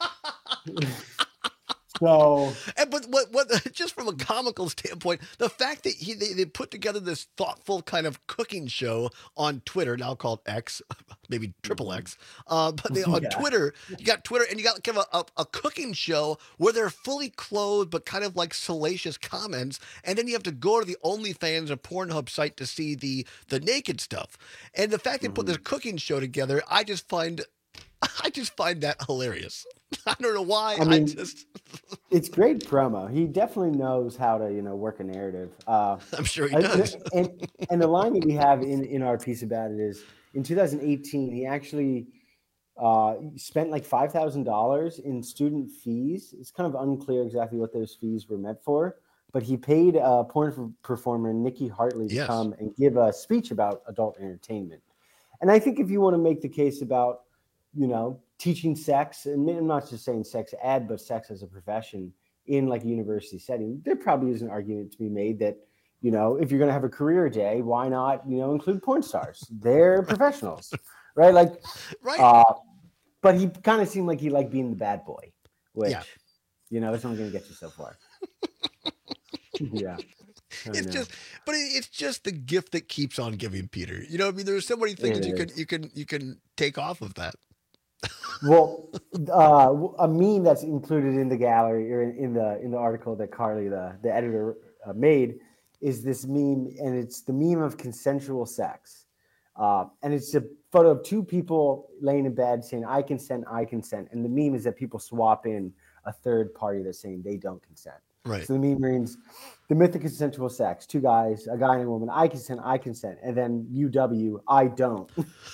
So, And, but what, what, just from a comical standpoint, the fact that he they, they put together this thoughtful kind of cooking show on Twitter, now called X, maybe triple X, uh, but they, on Yeah. Twitter, you got Twitter and you got kind of a, a, a cooking show where they're fully clothed, but kind of like salacious comments. And then you have to go to the OnlyFans or Pornhub site to see the, the naked stuff. And the fact they put this cooking show together, I just find, I just find that hilarious. I don't know why. I mean, I just, it's great promo. He definitely knows how to, you know, work a narrative. Uh, I'm sure he and- does. And, and the line that we have in, in our piece about it is, in two thousand eighteen, he actually uh, spent like five thousand dollars in student fees. It's kind of unclear exactly what those fees were meant for, but he paid a porn performer, Nikki Hartley, to Yes. come and give a speech about adult entertainment. And I think if you want to make the case about, you know, teaching sex, and I'm not just saying sex ed, but sex as a profession in like a university setting, there probably is an argument to be made that, you know, if you're going to have a career day, why not, you know, include porn stars? They're professionals, right? Like, right. Uh, but he kind of seemed like he liked being the bad boy, which, Yeah. you know, it's only going to get you so far. Yeah. I It's know. just, but it, it's just the gift that keeps on giving, Peter. You know, what I mean, there's so many things It you is. can you can you can take off of that. Well, uh, a meme that's included in the gallery or in, in the in the article that Carly, the the editor, uh, made, is this meme, and it's the meme of consensual sex, uh, and it's a photo of two people laying in bed saying "I consent, I consent," and the meme is that people swap in a third party that's saying they don't consent. Right. So the meme reads, "The myth of consensual sex: two guys, a guy and a woman. I consent, I consent," and then U W, I don't.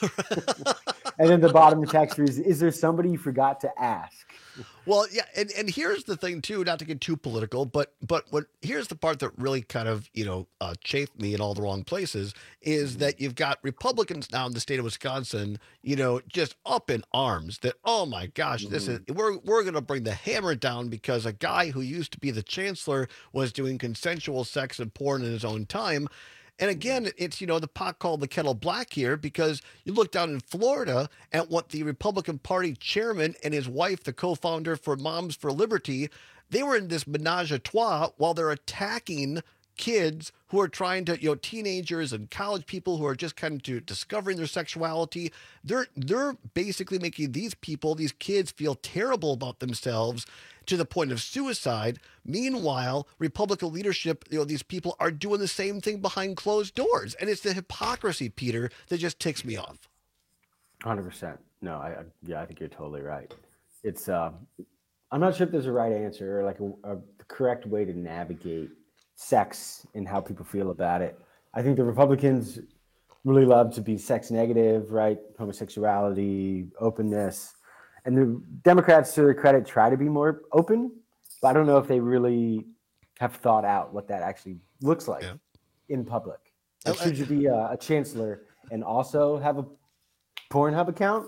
And then the bottom text reads, "Is there somebody you forgot to ask?" Well, yeah, and, and here's the thing too, not to get too political, but but what here's the part that really kind of, you know, uh, chafed me in all the wrong places is that you've got Republicans now in the state of Wisconsin, you know, just up in arms that, oh my gosh, this is we're we're gonna bring the hammer down because a guy who used to be the chancellor was doing consensual sex and porn in his own time. And again, it's, you know, the pot called the kettle black here because you look down in Florida at what the Republican Party chairman and his wife, the co-founder for Moms for Liberty, they were in this menage a trois while they're attacking kids who are trying to, you know, teenagers and college people who are just kind of to discovering their sexuality. They're they're basically making these people, these kids, feel terrible about themselves to the point of suicide. Meanwhile, Republican leadership, you know, these people are doing the same thing behind closed doors. And it's the hypocrisy, Peter, that just ticks me off. one hundred percent. No, I, I yeah, I think you're totally right. It's uh, I'm not sure if there's a right answer or like a, a correct way to navigate sex and how people feel about it. I think the Republicans really love to be sex negative, right? Homosexuality, openness. And the Democrats, to their credit, try to be more open, but I don't know if they really have thought out what that actually looks like yeah. in public. Like, should you be a, a chancellor and also have a Pornhub account?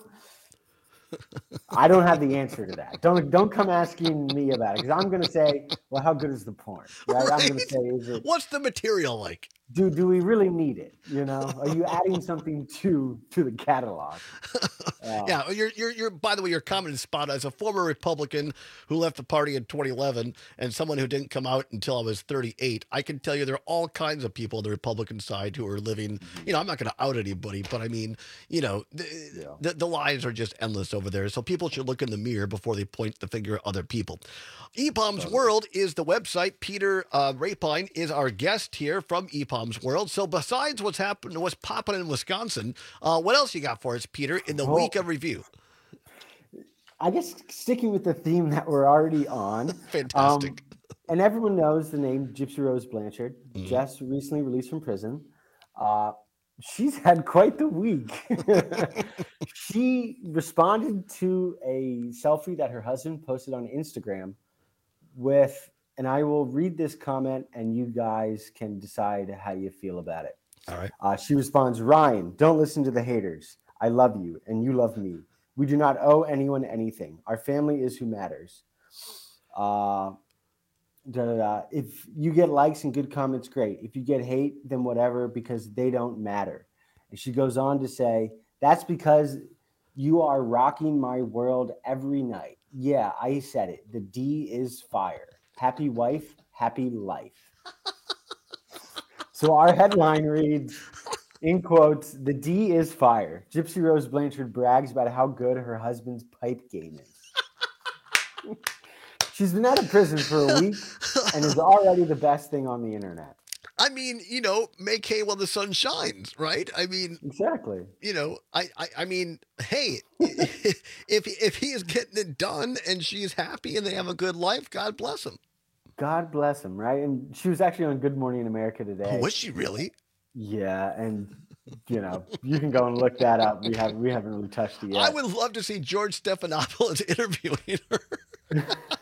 I don't have the answer to that. Don't don't come asking me about it, because I'm going to say, well, how good is the porn? Right? right. I'm going to say, is it? What's the material like? Do do we really need it? You know, are you adding something to to the catalog? Uh, yeah, you're you're you're. By the way, your comment is spot on. As a former Republican who left the party in twenty eleven, and someone who didn't come out until I was thirty-eight, I can tell you there are all kinds of people on the Republican side who are living. You know, I'm not going to out anybody, but I mean, you know, the, yeah. the the lies are just endless over there. So people should look in the mirror before they point the finger at other people. E P O M's World is the website. Peter uh, Rapine is our guest here from E P O M's World. So besides what's happening, what's popping in Wisconsin, uh, what else you got for us, Peter, in the well, week of review? I guess sticking with the theme that we're already on. Fantastic. Um, and everyone knows the name Gypsy Rose Blanchard, mm. just recently released from prison. Uh, she's had quite the week. She responded to a selfie that her husband posted on Instagram with, and I will read this comment and you guys can decide how you feel about it. All right. Uh, she responds, Ryan, don't listen to the haters. I love you and you love me. We do not owe anyone anything. Our family is who matters. Uh, da, da, da. If you get likes and good comments, great. If you get hate, then whatever, because they don't matter. And she goes on to say, that's because you are rocking my world every night. Yeah, I said it. The D is fire. Happy wife, happy life. So our headline reads, in quotes, the D is fire. Gypsy Rose Blanchard brags about how good her husband's pipe game is. She's been out of prison for a week and is already the best thing on the internet. I mean, you know, make hay while the sun shines, right? I mean, exactly. You know, I, I, I mean, hey, if if he is getting it done and she's happy and they have a good life, God bless him. God bless him, right? And she was actually on Good Morning America today. Oh, was she really? Yeah, and you know, you can go and look that up. We have we haven't really touched it yet. I would love to see George Stephanopoulos interviewing her.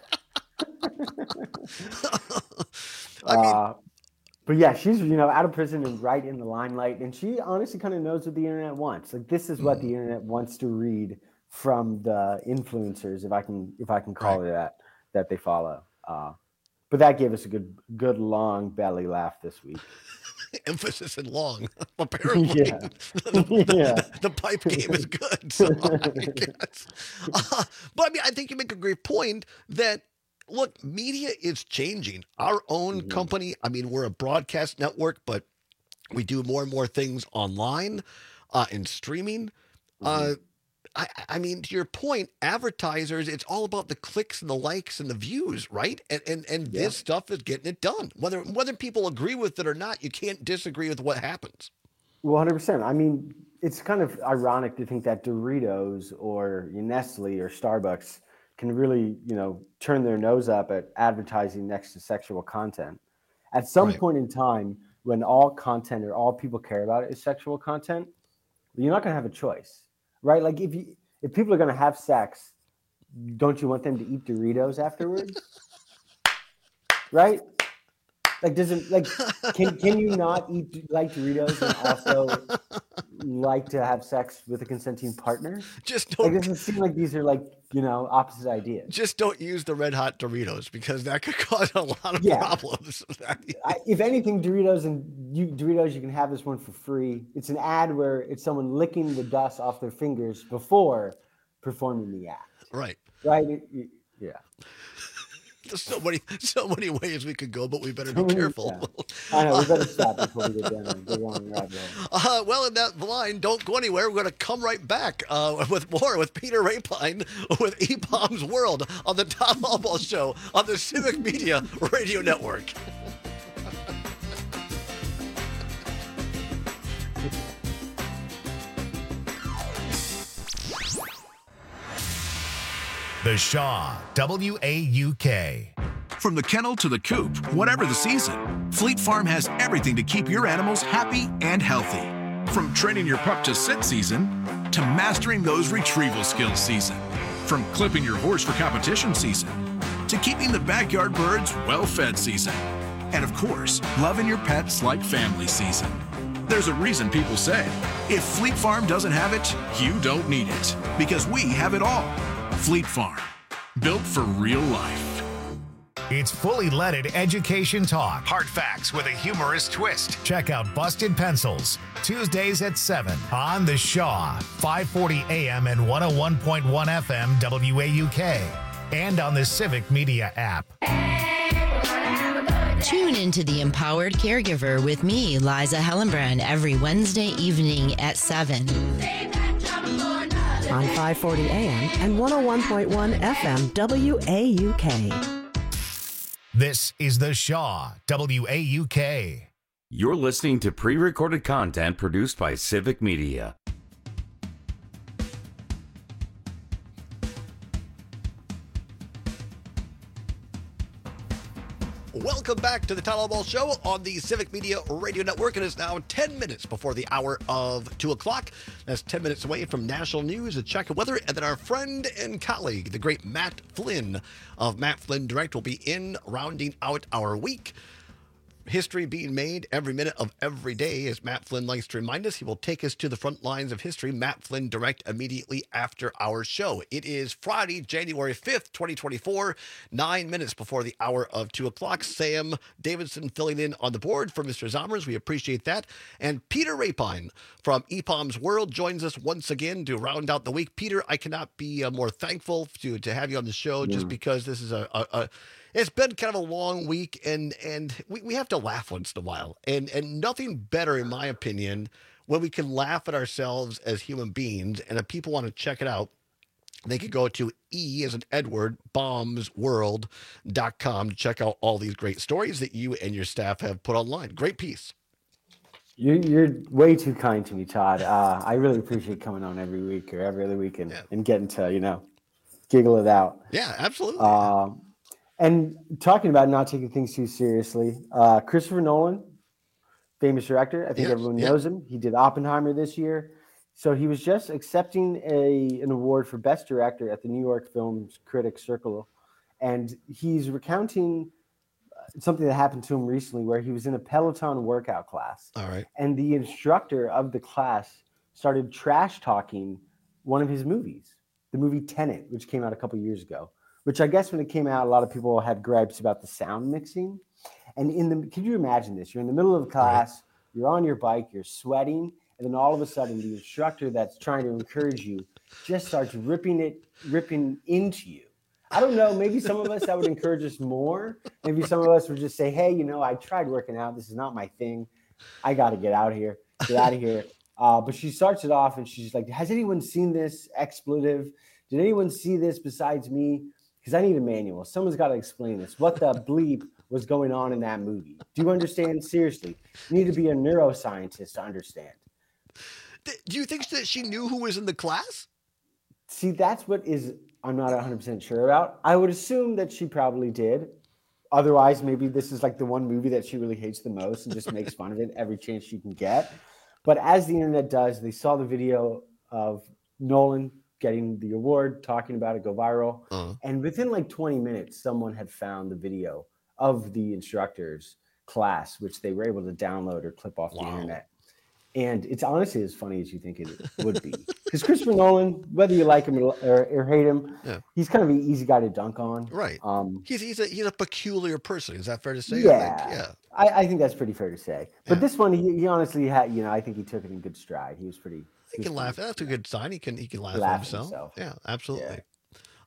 I mean. Uh, But yeah, she's, you know, out of prison and right in the limelight. And she honestly kind of knows what the internet wants. Like, this is what the internet wants to read from the influencers, if I can if I can call right. it that, that they follow. Uh, but that gave us a good, good long belly laugh this week. Emphasis in long, apparently. Yeah. the, the, yeah. the pipe game is good. So I guess. Uh, but I mean, I think you make a great point that, look, media is changing. Our own mm-hmm. company, I mean, we're a broadcast network, but we do more and more things online uh, and streaming. Mm-hmm. Uh, I, I mean, to your point, advertisers, it's all about the clicks and the likes and the views, right? And and, and yeah. this stuff is getting it done. Whether whether people agree with it or not, you can't disagree with what happens. Well, one hundred percent. I mean, it's kind of ironic to think that Doritos or Nestle or Starbucks can really, you know, turn their nose up at advertising next to sexual content. At some right. point in time, when all content or all people care about is sexual content, you're not going to have a choice, right? Like if you, if people are going to have sex, don't you want them to eat Doritos afterwards? Right? Like, does it, like, can can you not eat like Doritos and also like to have sex with a consenting partner? Just don't. Like, it doesn't seem like these are like, you know, opposite ideas. Just don't use the red hot Doritos because that could cause a lot of yeah. problems. I, if anything, Doritos and you, Doritos, you can have this one for free. It's an ad where it's someone licking the dust off their fingers before performing the act. Right. Right. It, it, yeah. There's so many, so many ways we could go, but we better So be many- careful. yeah. I know, we better stop before we get down and go on rabbit hole. Uh, well, in that line, don't go anywhere. We're going to come right back uh, with more with Peter Rapine with E P O M's World on the Tom Albaugh Show on the Civic Media Radio Network. The Shaw, W A U K. From the kennel to the coop, whatever the season, Fleet Farm has everything to keep your animals happy and healthy. From training your pup to sit season, to mastering those retrieval skills season. From clipping your horse for competition season, to keeping the backyard birds well-fed season. And of course, loving your pets like family season. There's a reason people say, if Fleet Farm doesn't have it, you don't need it. Because we have it all. Fleet Farm, built for real life. It's fully leaded education talk. Hard facts with a humorous twist. Check out Busted Pencils, Tuesdays at seven on The Shaw, five forty A M and one oh one point one F M W A U K, and on the Civic Media app. Tune into The Empowered Caregiver with me, Liza Hellenbrand, every Wednesday evening at seven. On five forty A M and one oh one point one F M W A U K. This is The Shaw, W A U K. You're listening to pre-recorded content produced by Civic Media. Welcome back to the Tom Albaugh Show on the Civic Media Radio Network. It is now ten minutes before the hour of two o'clock. That's ten minutes away from national news, a check of weather, and then our friend and colleague, the great Matt Flynn of Matt Flynn Direct, will be in rounding out our week. History being made every minute of every day, as Matt Flynn likes to remind us. He will take us to the front lines of history. Matt Flynn Direct immediately after our show. It is Friday, January fifth, twenty twenty-four, nine minutes before the hour of two o'clock. Sam Davidson filling in on the board for Mister Zomers. We appreciate that. And Peter Rapine from E P O M's World joins us once again to round out the week. Peter, I cannot be uh, more thankful to, to have you on the show just Yeah. because this is a, a, a it's been kind of a long week, and and we, we have to laugh once in a while. And and nothing better, in my opinion, when we can laugh at ourselves as human beings. And if people want to check it out, they could go to E as in Edward, bombs world dot com to check out all these great stories that you and your staff have put online. Great piece. You're, you're way too kind to me, Todd. Uh, I really appreciate coming on every week or every other week and, Yeah. and getting to, you know, giggle it out. Yeah, absolutely. Um, and talking about not taking things too seriously, uh, Christopher Nolan, famous director. I think Yes, everyone yeah. knows him. He did Oppenheimer this year. So he was just accepting a an award for Best Director at the New York Film Critics Circle. And he's recounting something that happened to him recently where he was in a Peloton workout class. All right. And the instructor of the class started trash talking one of his movies, the movie Tenet, which came out a couple years ago, which I guess when it came out, a lot of people had gripes about the sound mixing. And in the, can you imagine this? You're in the middle of class, you're on your bike, you're sweating, and then all of a sudden the instructor that's trying to encourage you just starts ripping it, ripping into you. I don't know, maybe some of us that would encourage us more. Maybe some of us would just say, hey, you know, I tried working out. This is not my thing. I got to get out of here, get out of here. Uh, but she starts it off and she's like, has anyone seen this expletive? Did anyone see this besides me? Because I need a manual. Someone's got to explain this. What the bleep was going on in that movie? Do you understand? Seriously, you need to be a neuroscientist to understand. Do you think that she knew who was in the class? See, that's what is I'm not one hundred percent sure about. I would assume that she probably did. Otherwise, maybe this is like the one movie that she really hates the most and just makes fun of it every chance she can get. But as the internet does, they saw the video of Nolan getting the award, talking about it, go viral. Uh-huh. And within like twenty minutes, someone had found the video of the instructor's class, which they were able to download or clip off the Wow. internet. And it's honestly as funny as you think it would be. Because Christopher Nolan, whether you like him or, or hate him, Yeah. he's kind of an easy guy to dunk on. Right. Um, He's he's a he's a peculiar person. Is that fair to say? I yeah, think? Yeah. I, I think that's pretty fair to say. But this one, he, he honestly had, you know, I think he took it in good stride. He was pretty. He can laugh. That's a good sign. He can he can laugh at Laugh at himself. himself. Yeah, absolutely.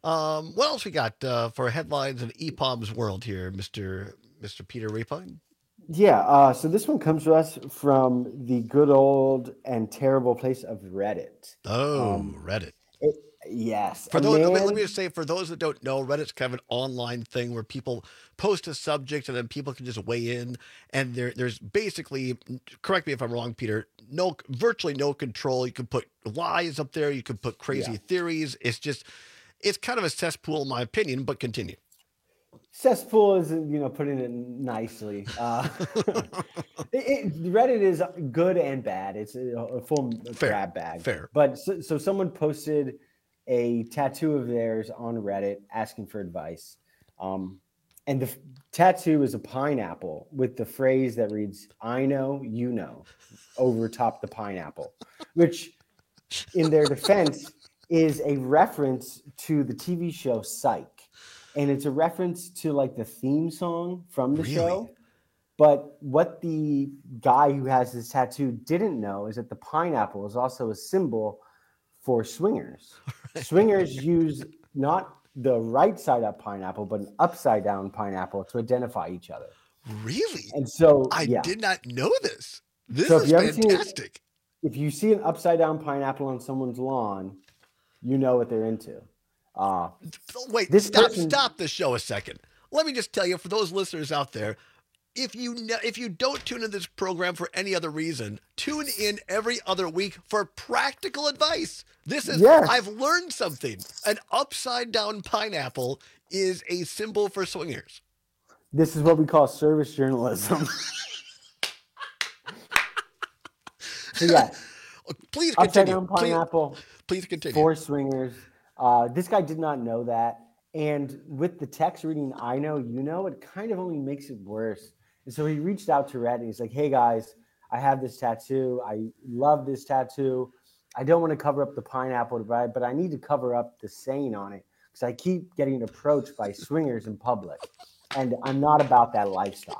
Um, what else we got uh, for headlines in E P O M's world here, Mister Mister Peter Rapine? Yeah, uh, so this one comes to us from the good old and terrible place of Reddit. Oh, Um, Reddit. It, yes. For a those, man- let me just say, for those that don't know, Reddit's kind of an online thing where people post a subject and then people can just weigh in. And there, there's basically, correct me if I'm wrong, Peter, no, virtually no control. You can put lies up there. You can put crazy Yeah. theories. It's just, it's kind of a cesspool, in my opinion. But continue. Cesspool is, you know, putting it nicely. Uh, it, it, Reddit is good and bad. It's a, a full Fair, grab bag. fair. But so, so someone posted a tattoo of theirs on Reddit asking for advice. Um, and the f- tattoo is a pineapple with the phrase that reads, "I know, you know," over top the pineapple, which in their defense is a reference to the T V show Psych. And it's a reference to like the theme song from the Really? show. But what the guy who has this tattoo didn't know is that the pineapple is also a symbol for swingers. Swingers use not the right side up pineapple, but an upside down pineapple to identify each other. Really? And so I yeah. did not know this. This So if is you ever see it- fantastic. If you see an upside down pineapple on someone's lawn, you know what they're into. Uh, Wait, this stop, person- stop the show a second. Let me just tell you, for those listeners out there, if you ne- if you don't tune in this program for any other reason, tune in every other week for practical advice. This is, Yes. I've learned something. An upside down pineapple is a symbol for swingers. This is what we call service journalism. So yeah, Please upside continue. down Please- pineapple. Please continue. For swingers. Uh, this guy did not know that. And with the text reading, "I know, you know," it kind of only makes it worse. And so he reached out to Reddit and he's like, "Hey guys, I have this tattoo. I love this tattoo. I don't want to cover up the pineapple, right? But I need to cover up the saying on it because I keep getting approached by swingers in public. And I'm not about that lifestyle."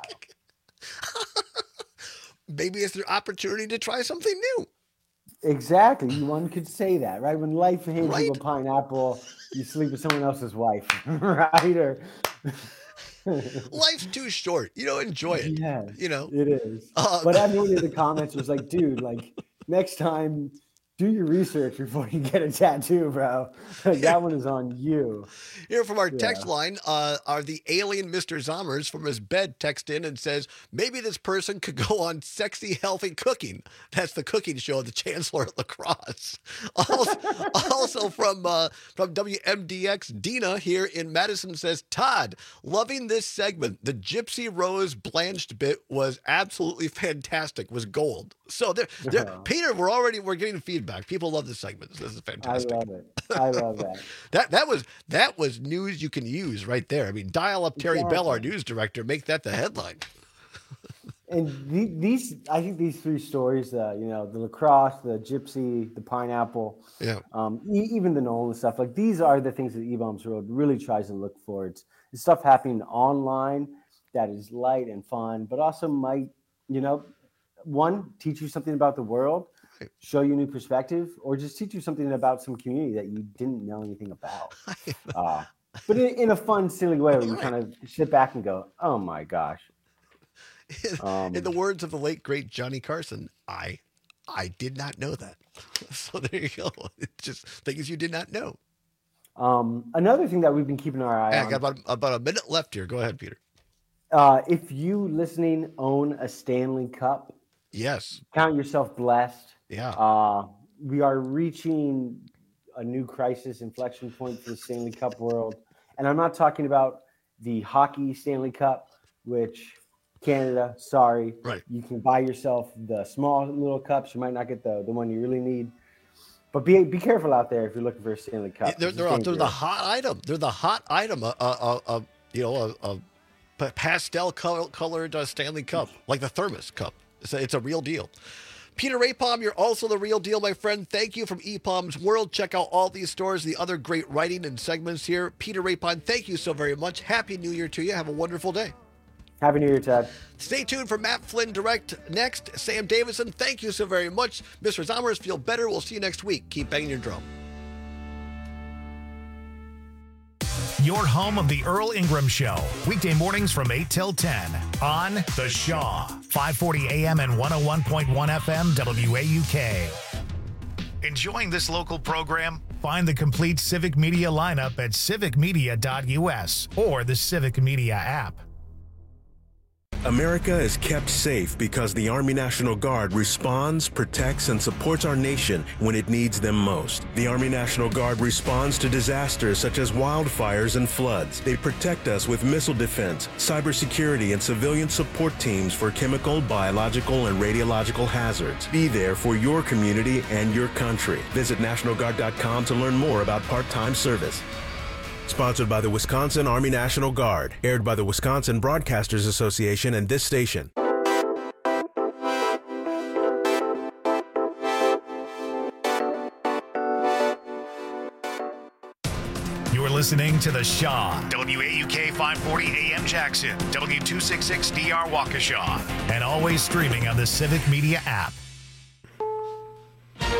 Maybe it's their opportunity to try something new. Exactly. One could say that, right? When life hands Right. you a pineapple, you sleep with someone else's wife, right? Or Life's too short. You know, enjoy it. yeah, You know, it is. Uh, But everyone in the comments was like, "Dude, like next time, do your research before you get a tattoo, bro. Like, that one is on you." Here from our text Yeah. line uh, are the alien Mister Zommers from his bed text in and says, maybe this person could go on Sexy Healthy Cooking. That's the cooking show of the Chancellor at Lacrosse. Also, also from uh, from W M D X, Dina here in Madison says, Todd, loving this segment. The Gypsy Rose blanched bit was absolutely fantastic, was gold. So there, there Uh-huh. Peter, we're already, we're getting feedback. People love this segment. This is I fantastic. love it. I love that. That that was that was news you can use right there. I mean, dial up Terry Bell, our Exactly. news director, make that the headline. And the, these, I think these three stories, uh, you know, the lacrosse, the gypsy, the pineapple, Yeah. um, e- even the Nolan stuff, like these are the things that E B O M's World really tries to look for. It's, it's stuff happening online that is light and fun, but also might, you know, one, teach you something about the world, show you a new perspective, or just teach you something about some community that you didn't know anything about. Uh, but in, in a fun, silly way where you kind of sit back and go, "Oh my gosh." Um, In the words of the late great Johnny Carson, I I did not know that. So there you go. It's just things you did not know. Um, another thing that we've been keeping our eye Hey, I on. got about about a minute left here. Go ahead, Peter. Uh, if you listening own a Stanley Cup, Yes. count yourself blessed. Yeah. Uh, we are reaching a new crisis inflection point for the Stanley Cup world. And I'm not talking about the hockey Stanley Cup, which Canada, sorry. Right. You can buy yourself the small little cups. You might not get the, the one you really need. But be be careful out there if you're looking for a Stanley Cup. They're, It's they're, they're the dangerous. hot item. They're the hot item. A, a, a, a you know a, a pa- pastel color, colored uh, Stanley Cup, like the thermos cup. It's a, it's a real deal. Peter Rapine, you're also the real deal, my friend. Thank you from E P O M's World. Check out all these stores, the other great writing and segments here. Peter Rapine, thank you so very much. Happy New Year to you. Have a wonderful day. Happy New Year, Ted. Stay tuned for Matt Flynn Direct next. Sam Davison, thank you so very much. Mister Zommers, feel better. We'll see you next week. Keep banging your drum. your home of the Earl Ingram Show. Weekday mornings from eight till ten on The Shaw. five forty A M and one oh one point one F M W A U K. Enjoying this local program? Find the complete Civic Media lineup at civic media dot U S or the Civic Media app. America is kept safe because the Army National Guard responds, protects, and supports our nation when it needs them most. The Army National Guard responds to disasters such as wildfires and floods. They protect us with missile defense, cybersecurity, and civilian support teams for chemical, biological, and radiological hazards. Be there for your community and your country. Visit National Guard dot com to learn more about part-time service. Sponsored by the Wisconsin Army National Guard. Aired by the Wisconsin Broadcasters Association and this station. You're listening to The Shaw. W A U K five forty A M Jackson. W two sixty-six D R Waukesha. And always streaming on the Civic Media app.